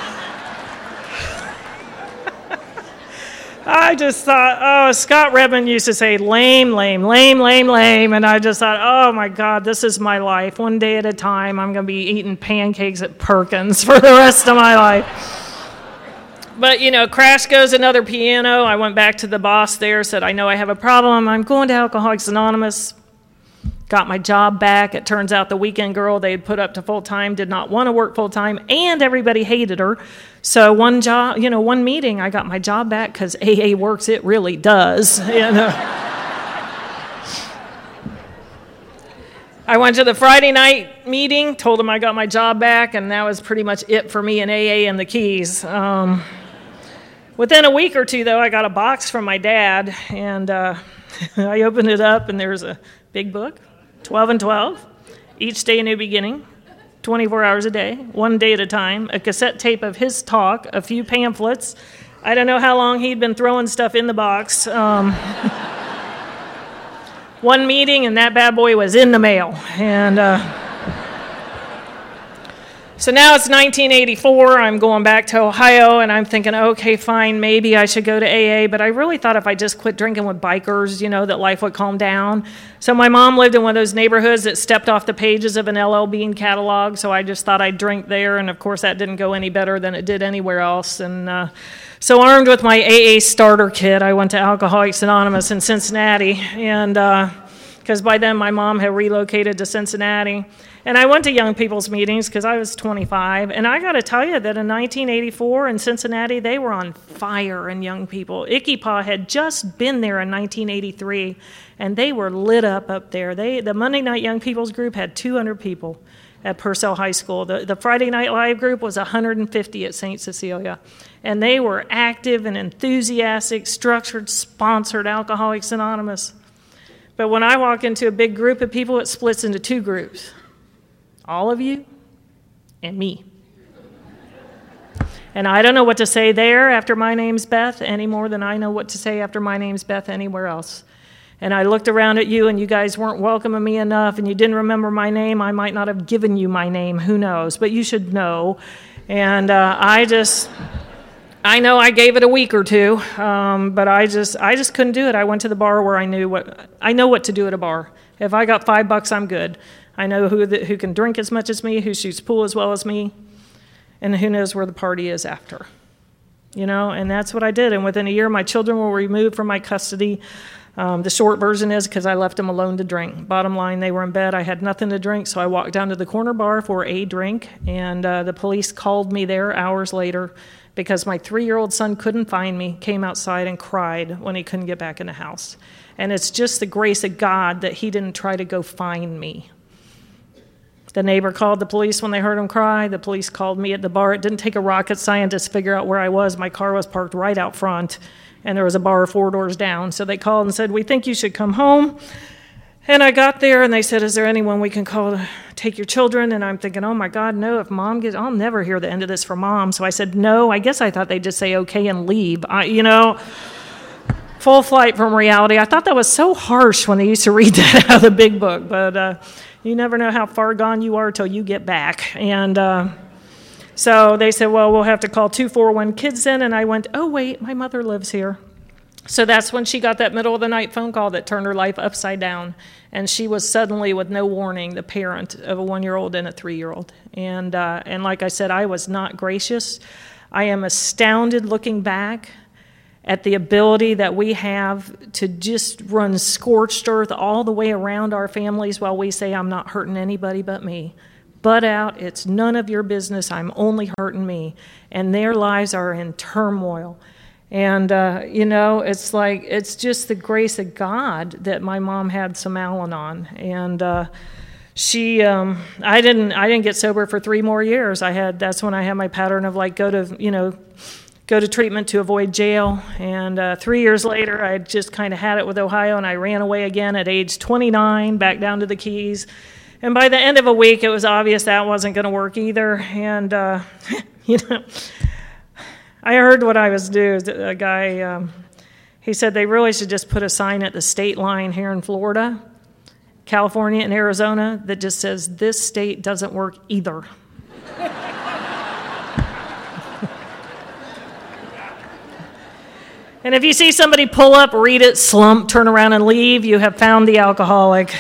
I just thought, oh, Scott Redmond used to say, lame, lame, lame, lame, lame. And I just thought, oh, my God, this is my life. One day at a time, I'm going to be eating pancakes at Perkins for the rest of my life. But, you know, crash goes another piano. I went back to the boss there, said, I know I have a problem. I'm going to Alcoholics Anonymous. Got my job back. It turns out the weekend girl they had put up to full-time did not want to work full-time, and everybody hated her. So one job, you know, one meeting, I got my job back because A A works. It really does. You know. I went to the Friday night meeting, told them I got my job back, and that was pretty much it for me and A A and the keys. Um, within a week or two, though, I got a box from my dad, and uh, I opened it up, and there's a big book, twelve and twelve, each day a new beginning, twenty-four hours a day, one day at a time, a cassette tape of his talk, a few pamphlets. I don't know how long he'd been throwing stuff in the box. Um, one meeting, and that bad boy was in the mail. And uh, so now it's nineteen eighty-four. I'm going back to Ohio, and I'm thinking, okay, fine, maybe I should go to A A. But I really thought if I just quit drinking with bikers, you know, that life would calm down. So my mom lived in one of those neighborhoods that stepped off the pages of an L L Bean catalog, so I just thought I'd drink there, and of course that didn't go any better than it did anywhere else. And uh, so armed with my A A starter kit, I went to Alcoholics Anonymous in Cincinnati, and because uh, by then my mom had relocated to Cincinnati. And I went to young people's meetings because I was twenty-five, and I got to tell you that in nineteen eighty-four in Cincinnati, they were on fire in young people. Icky Pa had just been there in nineteen eighty-three, and they were lit up up there. They, the Monday Night Young People's group had two hundred people at Purcell High School. The, the Friday Night Live group was one hundred fifty at Saint Cecilia, and they were active and enthusiastic, structured, sponsored Alcoholics Anonymous. But when I walk into a big group of people, it splits into two groups. All of you and me. And I don't know what to say there after my name's Beth any more than I know what to say after my name's Beth anywhere else. And I looked around at you, and you guys weren't welcoming me enough, and you didn't remember my name. I might not have given you my name, who knows, but you should know. And uh, I just, I know I gave it a week or two, um, but I just, I just couldn't do it. I went to the bar where I knew what, I know what to do at a bar. If I got five bucks, I'm good. I know who the, who can drink as much as me, who shoots pool as well as me, and who knows where the party is after. You know, and that's what I did. And within a year, my children were removed from my custody. Um, the short version is because I left them alone to drink. Bottom line, they were in bed. I had nothing to drink, so I walked down to the corner bar for a drink, and uh, the police called me there hours later because my three-year-old son couldn't find me, came outside and cried when he couldn't get back in the house. And it's just the grace of God that he didn't try to go find me. The neighbor called the police when they heard him cry. The police called me at the bar. It didn't take a rocket scientist to figure out where I was. My car was parked right out front, and there was a bar four doors down. So they called and said, we think you should come home. And I got there, and they said, is there anyone we can call to take your children? And I'm thinking, oh, my God, no. If Mom gets, I'll never hear the end of this from Mom. So I said, no. I guess I thought they'd just say okay and leave. I, you know, full flight from reality. I thought that was so harsh when they used to read that out of the big book, but uh, you never know how far gone you are till you get back. And uh, so they said, well, we'll have to call two four one Kids in. And I went, oh, wait, my mother lives here. So that's when she got that middle of the night phone call that turned her life upside down. And she was suddenly, with no warning, the parent of a one-year-old and a three-year-old. And uh, and like I said, I was not gracious. I am astounded looking back at the ability that we have to just run scorched earth all the way around our families while we say, I'm not hurting anybody but me. Butt out, it's none of your business, I'm only hurting me. And their lives are in turmoil. And, uh, you know, it's like, it's just the grace of God that my mom had some Al-Anon. And uh, she, um, I didn't, I didn't get sober for three more years. I had, that's when I had my pattern of like, go to, you know, go to treatment to avoid jail. And uh, three years later, I just kind of had it with Ohio, and I ran away again at age twenty-nine, back down to the Keys. And by the end of a week, it was obvious that wasn't going to work either. And, uh, you know, I heard what I was due. A guy, um, he said they really should just put a sign at the state line here in Florida, California, and Arizona that just says, this state doesn't work either. And if you see somebody pull up, read it, slump, turn around and leave, you have found the alcoholic.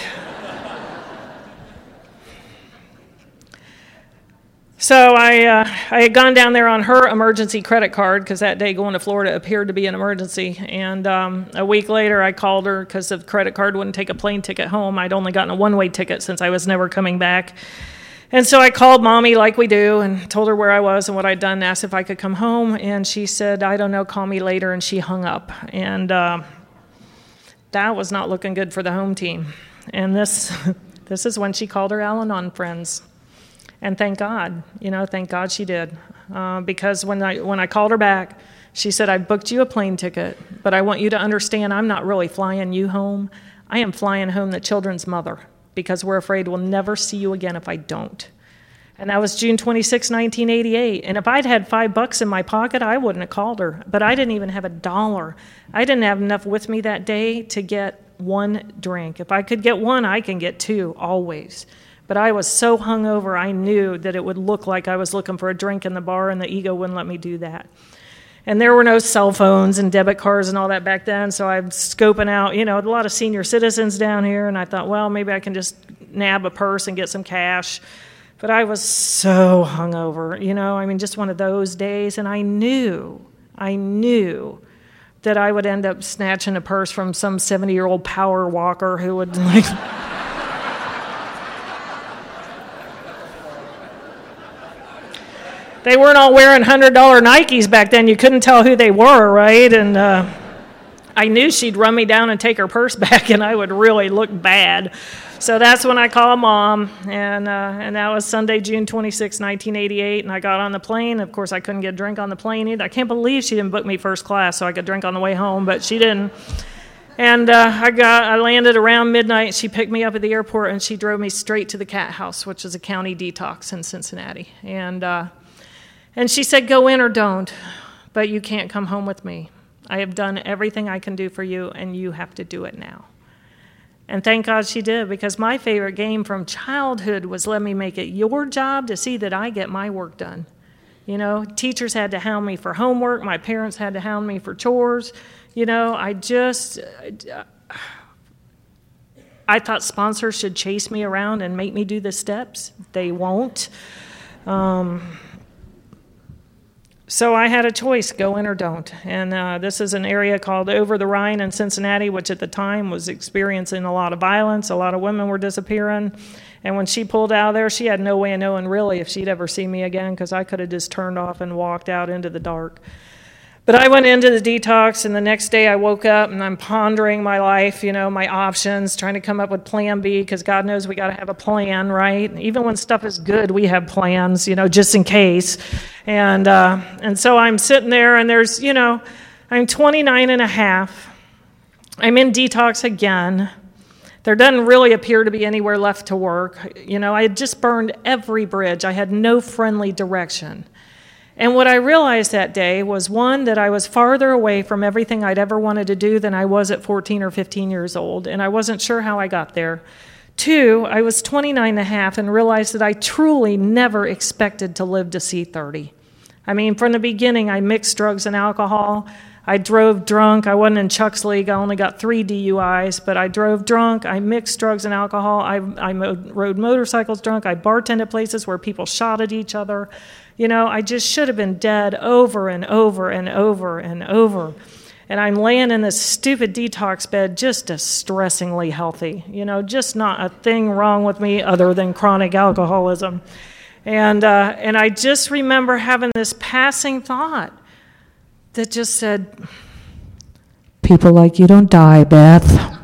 So I uh, I had gone down there on her emergency credit card because that day going to Florida appeared to be an emergency. And um, a week later I called her because the credit card wouldn't take a plane ticket home. I'd only gotten a one-way ticket since I was never coming back. And so I called Mommy like we do and told her where I was and what I'd done and asked if I could come home. And she said, I don't know, call me later. And she hung up. And uh, that was not looking good for the home team. And this this is when she called her Al-Anon friends. And thank God, you know, thank God she did. Uh, because when I when I called her back, she said, I booked you a plane ticket, but I want you to understand I'm not really flying you home. I am flying home the children's mother because we're afraid we'll never see you again if I don't. And that was June twenty-sixth, nineteen eighty-eight. And if I'd had five bucks in my pocket, I wouldn't have called her. But I didn't even have a dollar. I didn't have enough with me that day to get one drink. If I could get one, I can get two, always. But I was so hungover, I knew that it would look like I was looking for a drink in the bar, and the ego wouldn't let me do that. And there were no cell phones and debit cards and all that back then, so I'm scoping out, you know, a lot of senior citizens down here, and I thought, well, maybe I can just nab a purse and get some cash. But I was so hungover, you know, I mean, just one of those days, and I knew, I knew that I would end up snatching a purse from some seventy-year-old power walker who would, like... They weren't all wearing one hundred dollar Nikes back then. You couldn't tell who they were, right? And uh, I knew she'd run me down and take her purse back, and I would really look bad. So that's when I called Mom, and uh, and that was Sunday, June twenty-sixth, nineteen eighty-eight, and I got on the plane. Of course, I couldn't get a drink on the plane either. I can't believe she didn't book me first class so I could drink on the way home, but she didn't. And uh, I got, I landed around midnight. She picked me up at the airport, and she drove me straight to the Cat House, which is a county detox in Cincinnati. And uh, And she said, go in or don't, but you can't come home with me. I have done everything I can do for you, and you have to do it now. And thank God she did, because my favorite game from childhood was let me make it your job to see that I get my work done. You know, teachers had to hound me for homework. My parents had to hound me for chores. You know, I just, I thought sponsors should chase me around and make me do the steps. They won't. Um... So I had a choice, go in or don't. And uh, this is an area called Over the Rhine in Cincinnati, which at the time was experiencing a lot of violence. A lot of women were disappearing. And when she pulled out of there, she had no way of knowing really if she'd ever see me again, because I could have just turned off and walked out into the dark. But I went into the detox, and the next day I woke up, and I'm pondering my life, you know, my options, trying to come up with plan B, because God knows we got to have a plan, right? Even when stuff is good, we have plans, you know, just in case. And uh, and so I'm sitting there, and there's, you know, I'm twenty-nine and a half. I'm in detox again. There doesn't really appear to be anywhere left to work. You know, I had just burned every bridge. I had no friendly direction. And what I realized that day was, one, that I was farther away from everything I'd ever wanted to do than I was at fourteen or fifteen years old, and I wasn't sure how I got there. Two, I was twenty-nine and a half and realized that I truly never expected to live to see thirty. I mean, from the beginning, I mixed drugs and alcohol. I drove drunk. I wasn't in Chuck's league. I only got three D U Is, but I drove drunk. I mixed drugs and alcohol. I, I rode motorcycles drunk. I bartended places where people shot at each other. You know, I just should have been dead over and over and over and over. And I'm laying in this stupid detox bed, just distressingly healthy. You know, just not a thing wrong with me other than chronic alcoholism. And uh, and I just remember having this passing thought that just said, people like you don't die, Beth.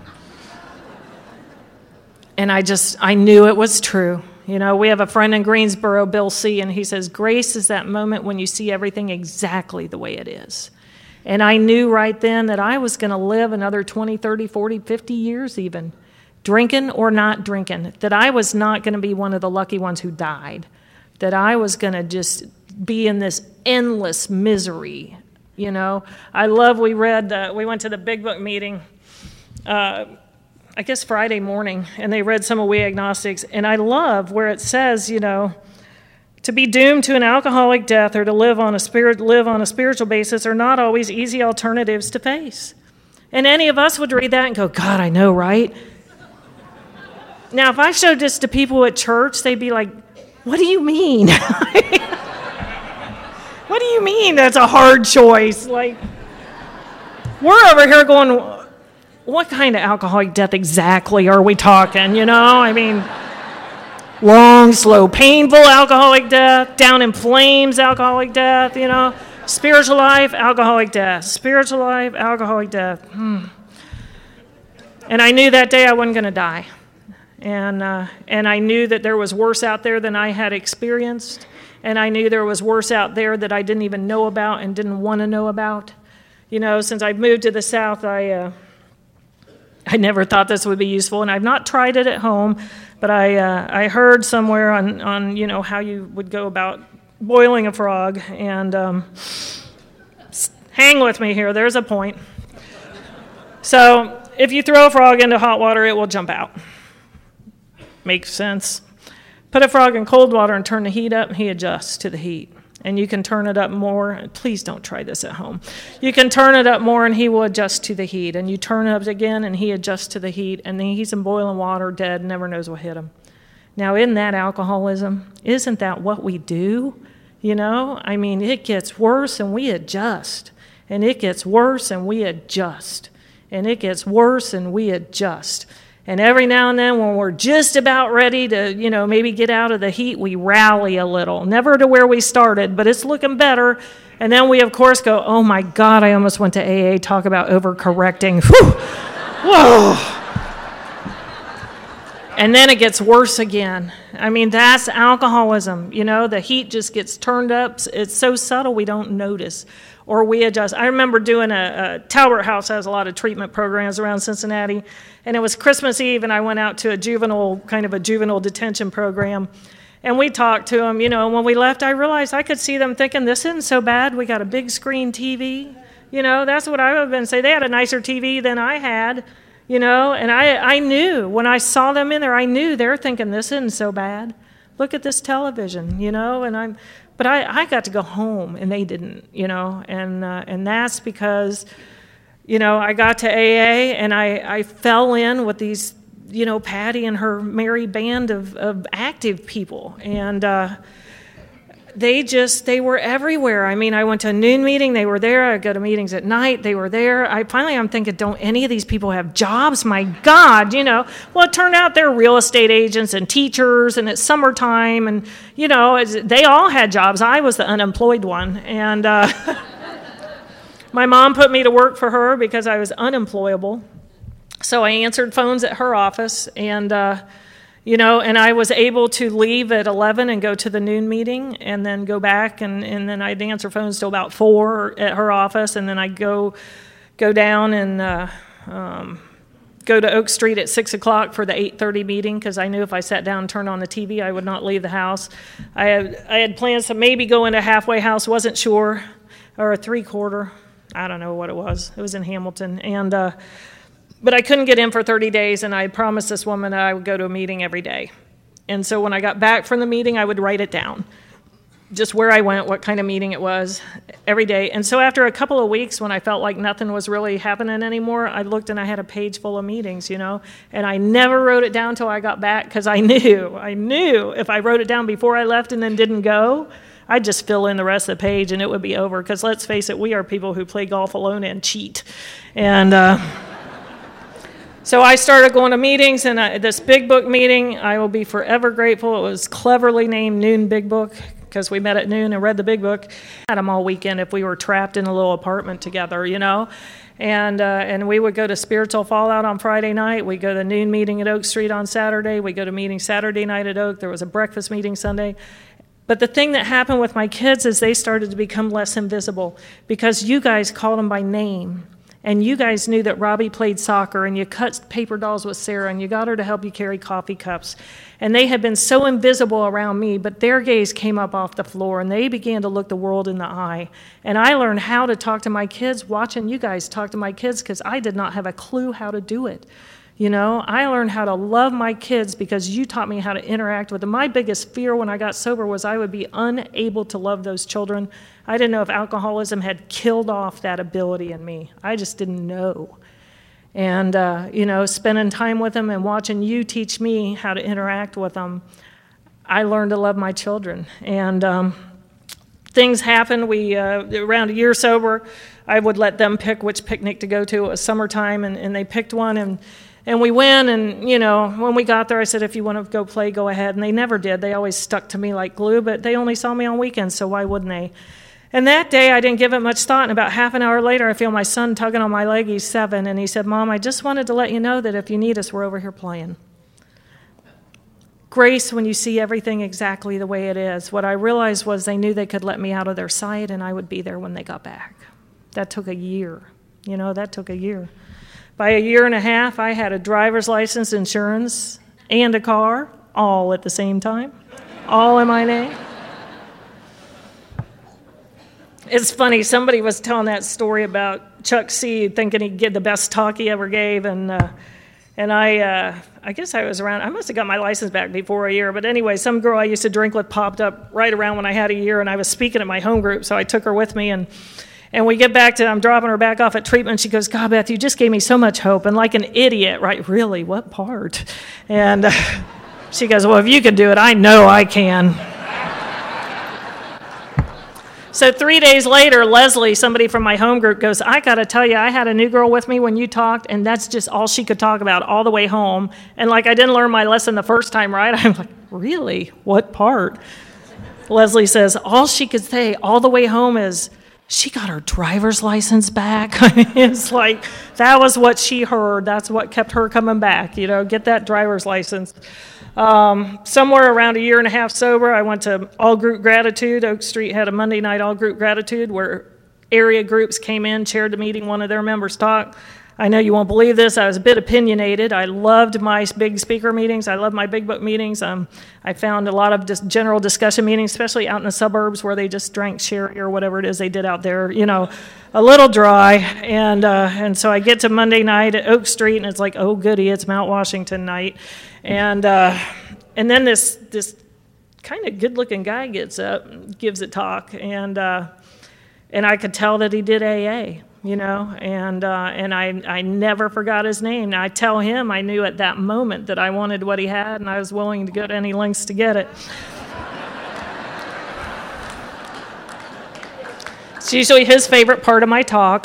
And I just, I knew it was true. You know, we have a friend in Greensboro, Bill C., and he says, grace is that moment when you see everything exactly the way it is. And I knew right then that I was going to live another twenty, thirty, forty, fifty years even, drinking or not drinking, that I was not going to be one of the lucky ones who died, that I was going to just be in this endless misery. You know, I love, we read, uh, we went to the Big Book meeting, uh, I guess Friday morning, and they read some of We Agnostics, and I love where it says, you know, to be doomed to an alcoholic death or to live on a spirit, live on a spiritual basis are not always easy alternatives to face. And any of us would read that and go, God, I know, right? Now, if I showed this to people at church, they'd be like, what do you mean? What do you mean that's a hard choice? Like, we're over here going, what kind of alcoholic death exactly are we talking, you know? I mean, long, slow, painful alcoholic death, down in flames alcoholic death, you know? Spiritual life, alcoholic death. Spiritual life, alcoholic death. Hmm. And I knew that day I wasn't going to die. And uh, and I knew that there was worse out there than I had experienced. And I knew there was worse out there that I didn't even know about and didn't want to know about. You know, since I moved to the South, I uh, I never thought this would be useful, and I've not tried it at home, but I uh, I heard somewhere on, on, you know, how you would go about boiling a frog, and um, hang with me here, there's a point. So if you throw a frog into hot water, it will jump out. Makes sense. Put a frog in cold water and turn the heat up, and he adjusts to the heat. And you can turn it up more. Please don't try this at home. You can turn it up more, and he will adjust to the heat. And you turn it up again, and he adjusts to the heat. And then he's in boiling water, dead, never knows what hit him. Now, isn't that alcoholism? Isn't that what we do? You know, I mean, it gets worse, and we adjust. And it gets worse, and we adjust. And it gets worse, and we adjust. And every now and then when we're just about ready to, you know, maybe get out of the heat, we rally a little. Never to where we started, but it's looking better. And then we, of course, go, oh, my God, I almost went to A A, talk about overcorrecting. Whew. Whoa. And then it gets worse again. I mean, that's alcoholism. You know, the heat just gets turned up. It's so subtle we don't notice. Or we adjust. I remember doing a, a Talbert House has a lot of treatment programs around Cincinnati, and it was Christmas Eve, and I went out to a juvenile, kind of a juvenile detention program, and we talked to them, you know, and when we left, I realized I could see them thinking, this isn't so bad, we got a big screen T V, you know, that's what I would have been saying. They had a nicer T V than I had, you know, and I, I knew, when I saw them in there, I knew they're thinking, this isn't so bad. Look at this television, you know, and I'm, but I, I got to go home, and they didn't, you know, and uh, and that's because, you know, I got to A A, and I, I fell in with these, you know, Patty and her merry band of, of active people, and uh, they just, they were everywhere. I mean, I went to a noon meeting, they were there. I go to meetings at night, they were there. I finally, I'm thinking, don't any of these people have jobs? My God, you know. Well, it turned out they're real estate agents and teachers, and it's summertime, and, you know, they all had jobs. I was the unemployed one, and uh, my mom put me to work for her because I was unemployable. So I answered phones at her office, and uh, You know, and I was able to leave at eleven and go to the noon meeting and then go back, and, and then I'd answer phones till about four at her office, and then I'd go go down and uh, um, go to Oak Street at six o'clock for the eight thirty meeting, because I knew if I sat down and turned on the T V, I would not leave the house. I had, I had plans to maybe go into a halfway house, wasn't sure, or a three-quarter. I don't know what it was. It was in Hamilton. and. Uh, But I couldn't get in for thirty days, and I promised this woman that I would go to a meeting every day. And so when I got back from the meeting, I would write it down. just where I went, what kind of meeting it was, every day. And so after a couple of weeks, when I felt like nothing was really happening anymore, I looked and I had a page full of meetings, you know, and I never wrote it down till I got back, because I knew, I knew if I wrote it down before I left and then didn't go, I'd just fill in the rest of the page and it would be over. Because let's face it, we are people who play golf alone and cheat. And uh, so I started going to meetings, and I, this Big Book meeting, I will be forever grateful. It was cleverly named Noon Big Book, because we met at noon and read the Big Book. Had them all weekend if we were trapped in a little apartment together, you know. And uh, and we would go to Spiritual Fallout on Friday night. We'd go to noon meeting at Oak Street on Saturday. We'd go to meeting Saturday night at Oak. There was a breakfast meeting Sunday. But the thing that happened with my kids is they started to become less invisible, because you guys called them by name. And you guys knew that Robbie played soccer, and you cut paper dolls with Sarah, and you got her to help you carry coffee cups. And they had been so invisible around me, but their gaze came up off the floor, and they began to look the world in the eye. And I learned how to talk to my kids watching you guys talk to my kids, because I did not have a clue how to do it. You know, I learned how to love my kids because you taught me how to interact with them. My biggest fear when I got sober was I would be unable to love those children. I didn't know if alcoholism had killed off that ability in me. I just didn't know. And, uh, you know, spending time with them and watching you teach me how to interact with them, I learned to love my children. And um, things happened. We, uh, around a year sober, I would let them pick which picnic to go to. It was summertime, and, and they picked one, and And we went, and, you know, when we got there, I said, if you want to go play, go ahead. And they never did. They always stuck to me like glue, but they only saw me on weekends, so why wouldn't they? And that day, I didn't give it much thought, and about half an hour later, I feel my son tugging on my leg. He's seven, and he said, Mom, I just wanted to let you know that if you need us, we're over here playing. Grace, when you see everything exactly the way it is. What I realized was they knew they could let me out of their sight, and I would be there when they got back. That took a year. You know, that took a year. By a year and a half, I had a driver's license, insurance, and a car, all at the same time, all in my name. It's funny, somebody was telling that story about Chuck C. thinking he'd get the best talk he ever gave, and uh, and I uh, I guess I was around, I must have got my license back before a year, but anyway, some girl I used to drink with popped up right around when I had a year, and I was speaking at my home group, so I took her with me, and And we get back to, I'm dropping her back off at treatment. She goes, God, Beth, you just gave me so much hope. And like an idiot, right? Really? What part? And uh, she goes, well, if you can do it, I know I can. So three days later, Leslie, somebody from my home group, goes, I got to tell you, I had a new girl with me when you talked, and that's just all she could talk about all the way home. And like I didn't learn my lesson the first time, right? I'm like, really? What part? Leslie says, all she could say all the way home is, she got her driver's license back. I mean, it's like, that was what she heard. That's what kept her coming back, you know, get that driver's license. Um, somewhere around a year and a half sober, I went to All Group Gratitude. Oak Street had a Monday night All Group Gratitude where area groups came in, chaired the meeting, one of their members talked. I know you won't believe this. I was a bit opinionated. I loved my big speaker meetings. I loved my big book meetings. Um, I found a lot of just general discussion meetings, especially out in the suburbs where they just drank sherry or whatever it is they did out there, you know, a little dry. And uh, and so I get to Monday night at Oak Street, and it's like, oh, goody, it's Mount Washington night. And uh, and then this this kind of good-looking guy gets up and gives a talk, and uh, and I could tell that he did A A. You know, and uh, and I I never forgot his name. Now, I tell him I knew at that moment that I wanted what he had, and I was willing to go to any lengths to get it. It's usually his favorite part of my talk.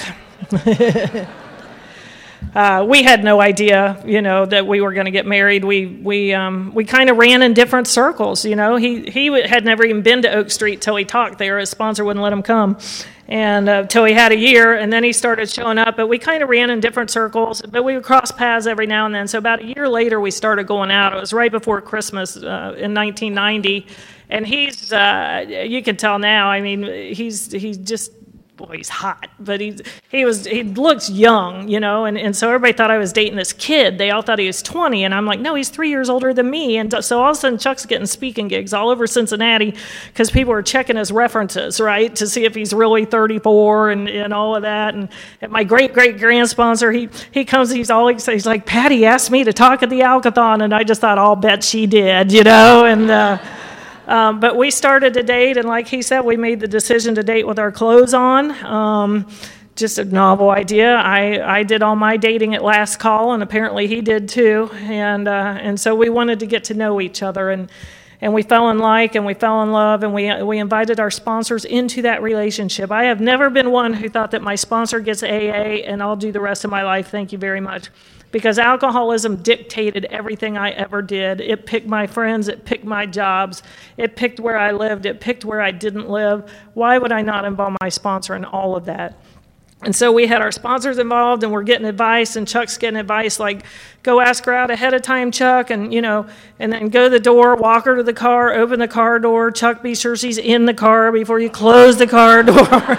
uh, we had no idea, you know, that we were going to get married. We we um, we kind of ran in different circles. You know, he he had never even been to Oak Street till he talked there. His sponsor wouldn't let him come. And uh, till he had a year, and then he started showing up. But we kind of ran in different circles, but we would cross paths every now and then. So about a year later, we started going out. It was right before Christmas uh, in nineteen ninety, and he's, uh, you can tell now, I mean, he's he's just, boy, he's hot, but he's, he was, he looks young, you know, and, and so everybody thought I was dating this kid. They all thought he was twenty, and I'm like, no, he's three years older than me. And so all of a sudden, Chuck's getting speaking gigs all over Cincinnati because people are checking his references, right, to see if he's really thirty-four and, and all of that. And, and my great-great-grand sponsor, he he comes, he's all excited. He's like, Patty asked me to talk at the Alcathon, and I just thought, I'll bet she did, you know, and uh Um, but we started to date, and like he said, we made the decision to date with our clothes on. Um, just a novel idea. I, I did all my dating at last call, and apparently he did too. And uh, and so we wanted to get to know each other, and and we fell in like, and we fell in love, and we we invited our sponsors into that relationship. I have never been one who thought that my sponsor gets A A and I'll do the rest of my life. Thank you very much. Because alcoholism dictated everything I ever did. It picked my friends, it picked my jobs, it picked where I lived, it picked where I didn't live. Why would I not involve my sponsor in all of that? And so we had our sponsors involved, and we're getting advice, and Chuck's getting advice like, go ask her out ahead of time, Chuck, and, you know, and then go to the door, walk her to the car, open the car door. Chuck, be sure she's in the car before you close the car door.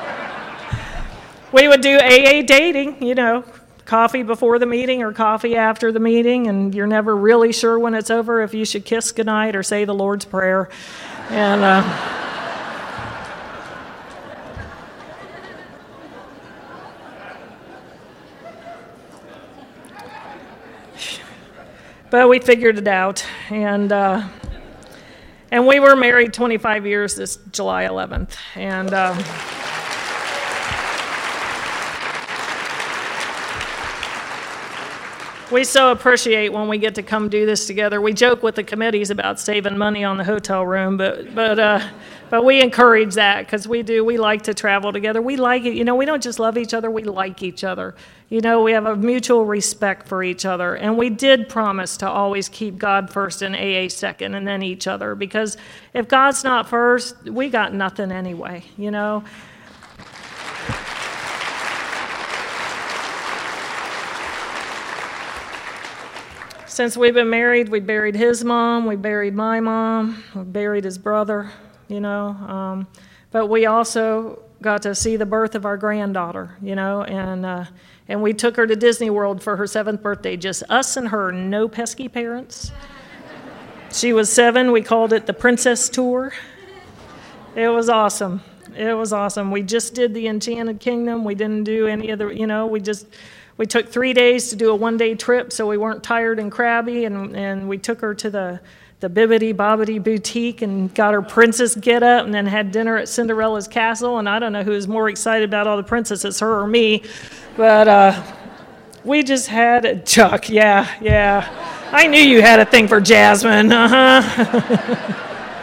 We would do A A dating, you know, coffee before the meeting or coffee after the meeting, and you're never really sure when it's over if you should kiss goodnight or say the Lord's Prayer. And uh, but we figured it out, and uh, and we were married twenty-five years this July eleventh, and. Uh, We so appreciate when we get to come do this together. We joke with the committees about saving money on the hotel room, but but uh, but we encourage that because we do. We like to travel together. We like it. You know, we don't just love each other. We like each other. You know, we have a mutual respect for each other. And we did promise to always keep God first and A A second and then each other, because if God's not first, we got nothing anyway, you know. Since we've been married, we buried his mom, we buried my mom, we buried his brother, you know. Um, but we also got to see the birth of our granddaughter, you know, and uh, and we took her to Disney World for her seventh birthday, just us and her, no pesky parents. She was seven. We called it the Princess Tour. It was awesome. It was awesome. We just did the Enchanted Kingdom. We didn't do any other, you know, we just... We took three days to do a one-day trip so we weren't tired and crabby, and, and we took her to the, the Bibbidi Bobbidi Boutique and got her princess get-up, and then had dinner at Cinderella's castle. And I don't know who was more excited about all the princesses, her or me, but uh, we just had a Chuck, yeah, yeah. I knew you had a thing for Jasmine, uh-huh.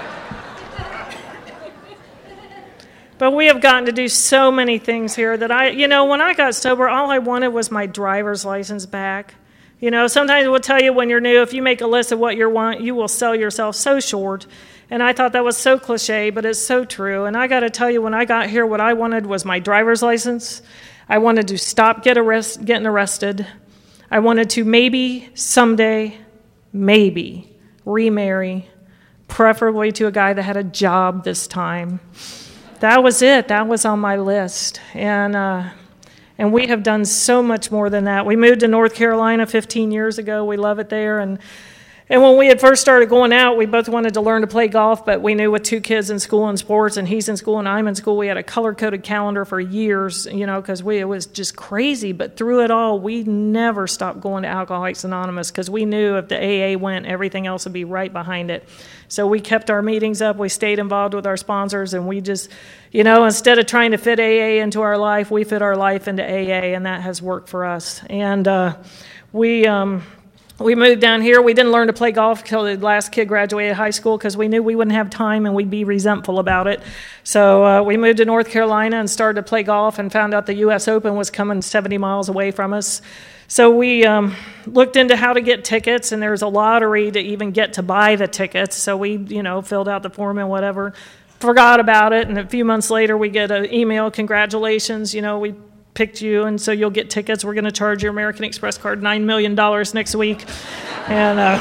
But we have gotten to do so many things here that I, you know, when I got sober, all I wanted was my driver's license back. You know, sometimes we'll tell you when you're new, if you make a list of what you want, you will sell yourself so short. And I thought that was so cliche, but it's so true. And I got to tell you, when I got here, what I wanted was my driver's license. I wanted to stop get arrest, getting arrested. I wanted to maybe someday, maybe, remarry, preferably to a guy that had a job this time. That was it. That was on my list. And uh, and we have done so much more than that. We moved to North Carolina fifteen years ago. We love it there. And and when we had first started going out, we both wanted to learn to play golf, but we knew with two kids in school and sports, and he's in school and I'm in school, we had a color-coded calendar for years, you know, because we it was just crazy. But through it all, we never stopped going to Alcoholics Anonymous because we knew if the A A went, everything else would be right behind it. So we kept our meetings up, we stayed involved with our sponsors, and we just, you know, instead of trying to fit A A into our life, we fit our life into A A, and that has worked for us. And uh, we... Um, We moved down here. We didn't learn to play golf until the last kid graduated high school because we knew we wouldn't have time and we'd be resentful about it. So uh, we moved to North Carolina and started to play golf and found out the U S Open was coming seventy miles away from us. So we um, looked into how to get tickets, and there was a lottery to even get to buy the tickets. So we, you know, filled out the form and whatever, forgot about it, and a few months later we get an email, congratulations, you know, we picked you, and so you'll get tickets. We're going to charge your American Express card nine million dollars next week. And uh,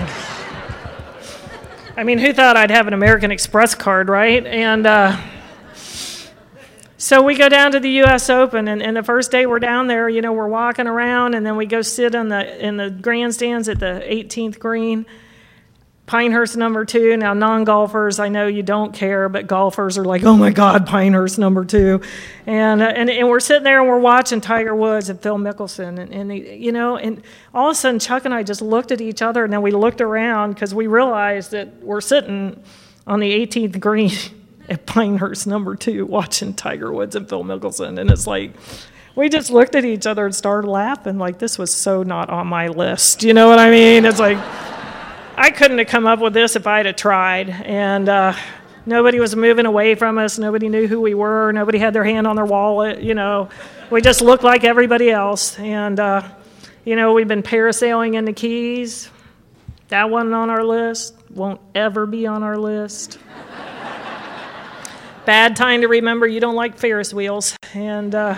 I mean, who thought I'd have an American Express card, right? And uh, so we go down to the U S Open, and, and the first day we're down there, you know, we're walking around, and then we go sit in the in the grandstands at the eighteenth green. Pinehurst number two. Now, non-golfers, I know you don't care, but golfers are like, oh my God, Pinehurst number two. And uh, and, and we're sitting there and we're watching Tiger Woods and Phil Mickelson. And, and the, you know, and all of a sudden Chuck and I just looked at each other, and then we looked around because we realized that we're sitting on the eighteenth green at Pinehurst number two watching Tiger Woods and Phil Mickelson. And it's like, we just looked at each other and started laughing like this was so not on my list. You know what I mean? It's like, I couldn't have come up with this if I'd have tried. And uh, nobody was moving away from us. Nobody knew who we were. Nobody had their hand on their wallet. You know, we just looked like everybody else. And, uh, you know, we've been parasailing in the Keys. That wasn't on our list. Won't ever be on our list. Bad time to remember you don't like Ferris wheels. And... Uh,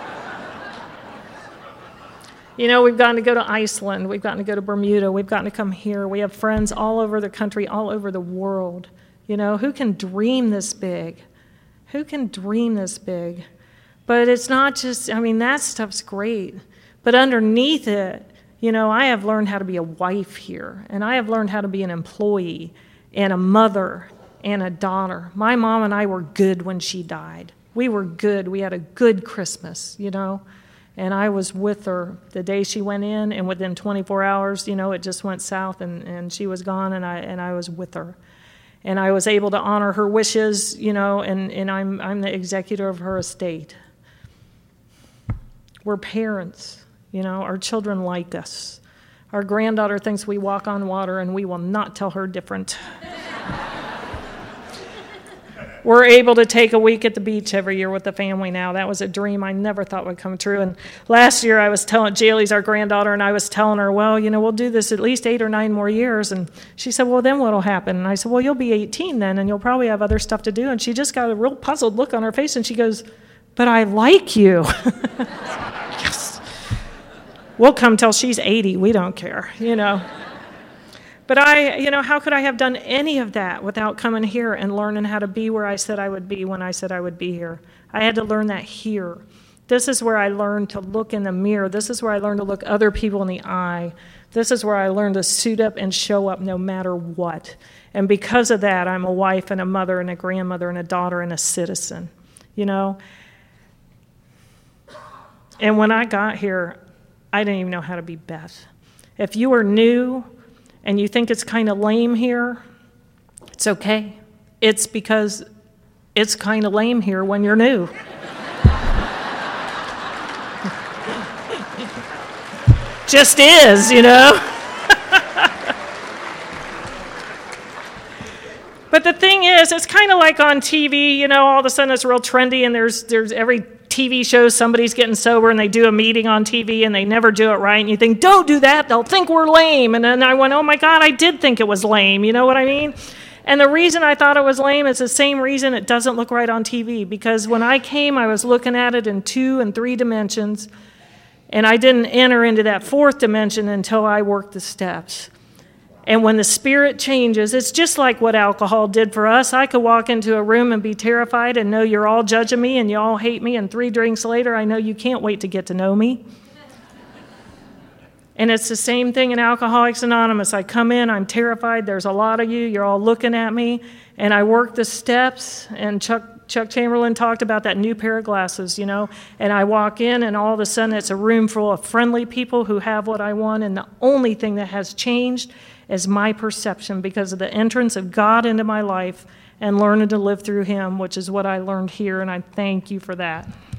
You know, we've gotten to go to Iceland. We've gotten to go to Bermuda. We've gotten to come here. We have friends all over the country, all over the world. You know, who can dream this big? Who can dream this big? But it's not just, I mean, that stuff's great. But underneath it, you know, I have learned how to be a wife here. And I have learned how to be an employee and a mother and a daughter. My mom and I were good when she died. We were good. We had a good Christmas, you know. And I was with her the day she went in, and within twenty-four hours, you know, it just went south, and, and she was gone, and I and I was with her. And I was able to honor her wishes, you know, and, and I'm I'm the executor of her estate. We're parents, you know, our children like us. Our granddaughter thinks we walk on water, and we will not tell her different. We're able to take a week at the beach every year with the family now. That was a dream I never thought would come true. And last year I was telling, Jaylee's our granddaughter, and I was telling her, well, you know, we'll do this at least eight or nine more years. And she said, well, then what'll happen? And I said, well, you'll be eighteen then, and you'll probably have other stuff to do. And she just got a real puzzled look on her face, and she goes, but I like you. Yes. We'll come till she's eighty. We don't care, you know. But I, you know, how could I have done any of that without coming here and learning how to be where I said I would be when I said I would be here? I had to learn that here. This is where I learned to look in the mirror. This is where I learned to look other people in the eye. This is where I learned to suit up and show up no matter what. And because of that, I'm a wife and a mother and a grandmother and a daughter and a citizen, you know. And when I got here, I didn't even know how to be Beth. If you are new and you think it's kind of lame here, it's okay. It's because it's kind of lame here when you're new. Just is, you know. But the thing is, it's kind of like on T V, you know, all of a sudden it's real trendy, and there's there's every T V show somebody's getting sober, and they do a meeting on T V, and they never do it right, and you think, don't do that, they'll think we're lame. And then I went, oh my God, I did think it was lame, you know what I mean? And the reason I thought it was lame is the same reason it doesn't look right on T V, because when I came, I was looking at it in two and three dimensions, and I didn't enter into that fourth dimension until I worked the steps. And when the spirit changes, it's just like what alcohol did for us. I could walk into a room and be terrified and know you're all judging me and you all hate me, and three drinks later, I know you can't wait to get to know me. And it's the same thing in Alcoholics Anonymous. I come in, I'm terrified, there's a lot of you, you're all looking at me, and I work the steps, and Chuck Chuck Chamberlain talked about that new pair of glasses, you know, and I walk in, and all of a sudden it's a room full of friendly people who have what I want, and the only thing that has changed is my perception because of the entrance of God into my life and learning to live through Him, which is what I learned here, and I thank you for that.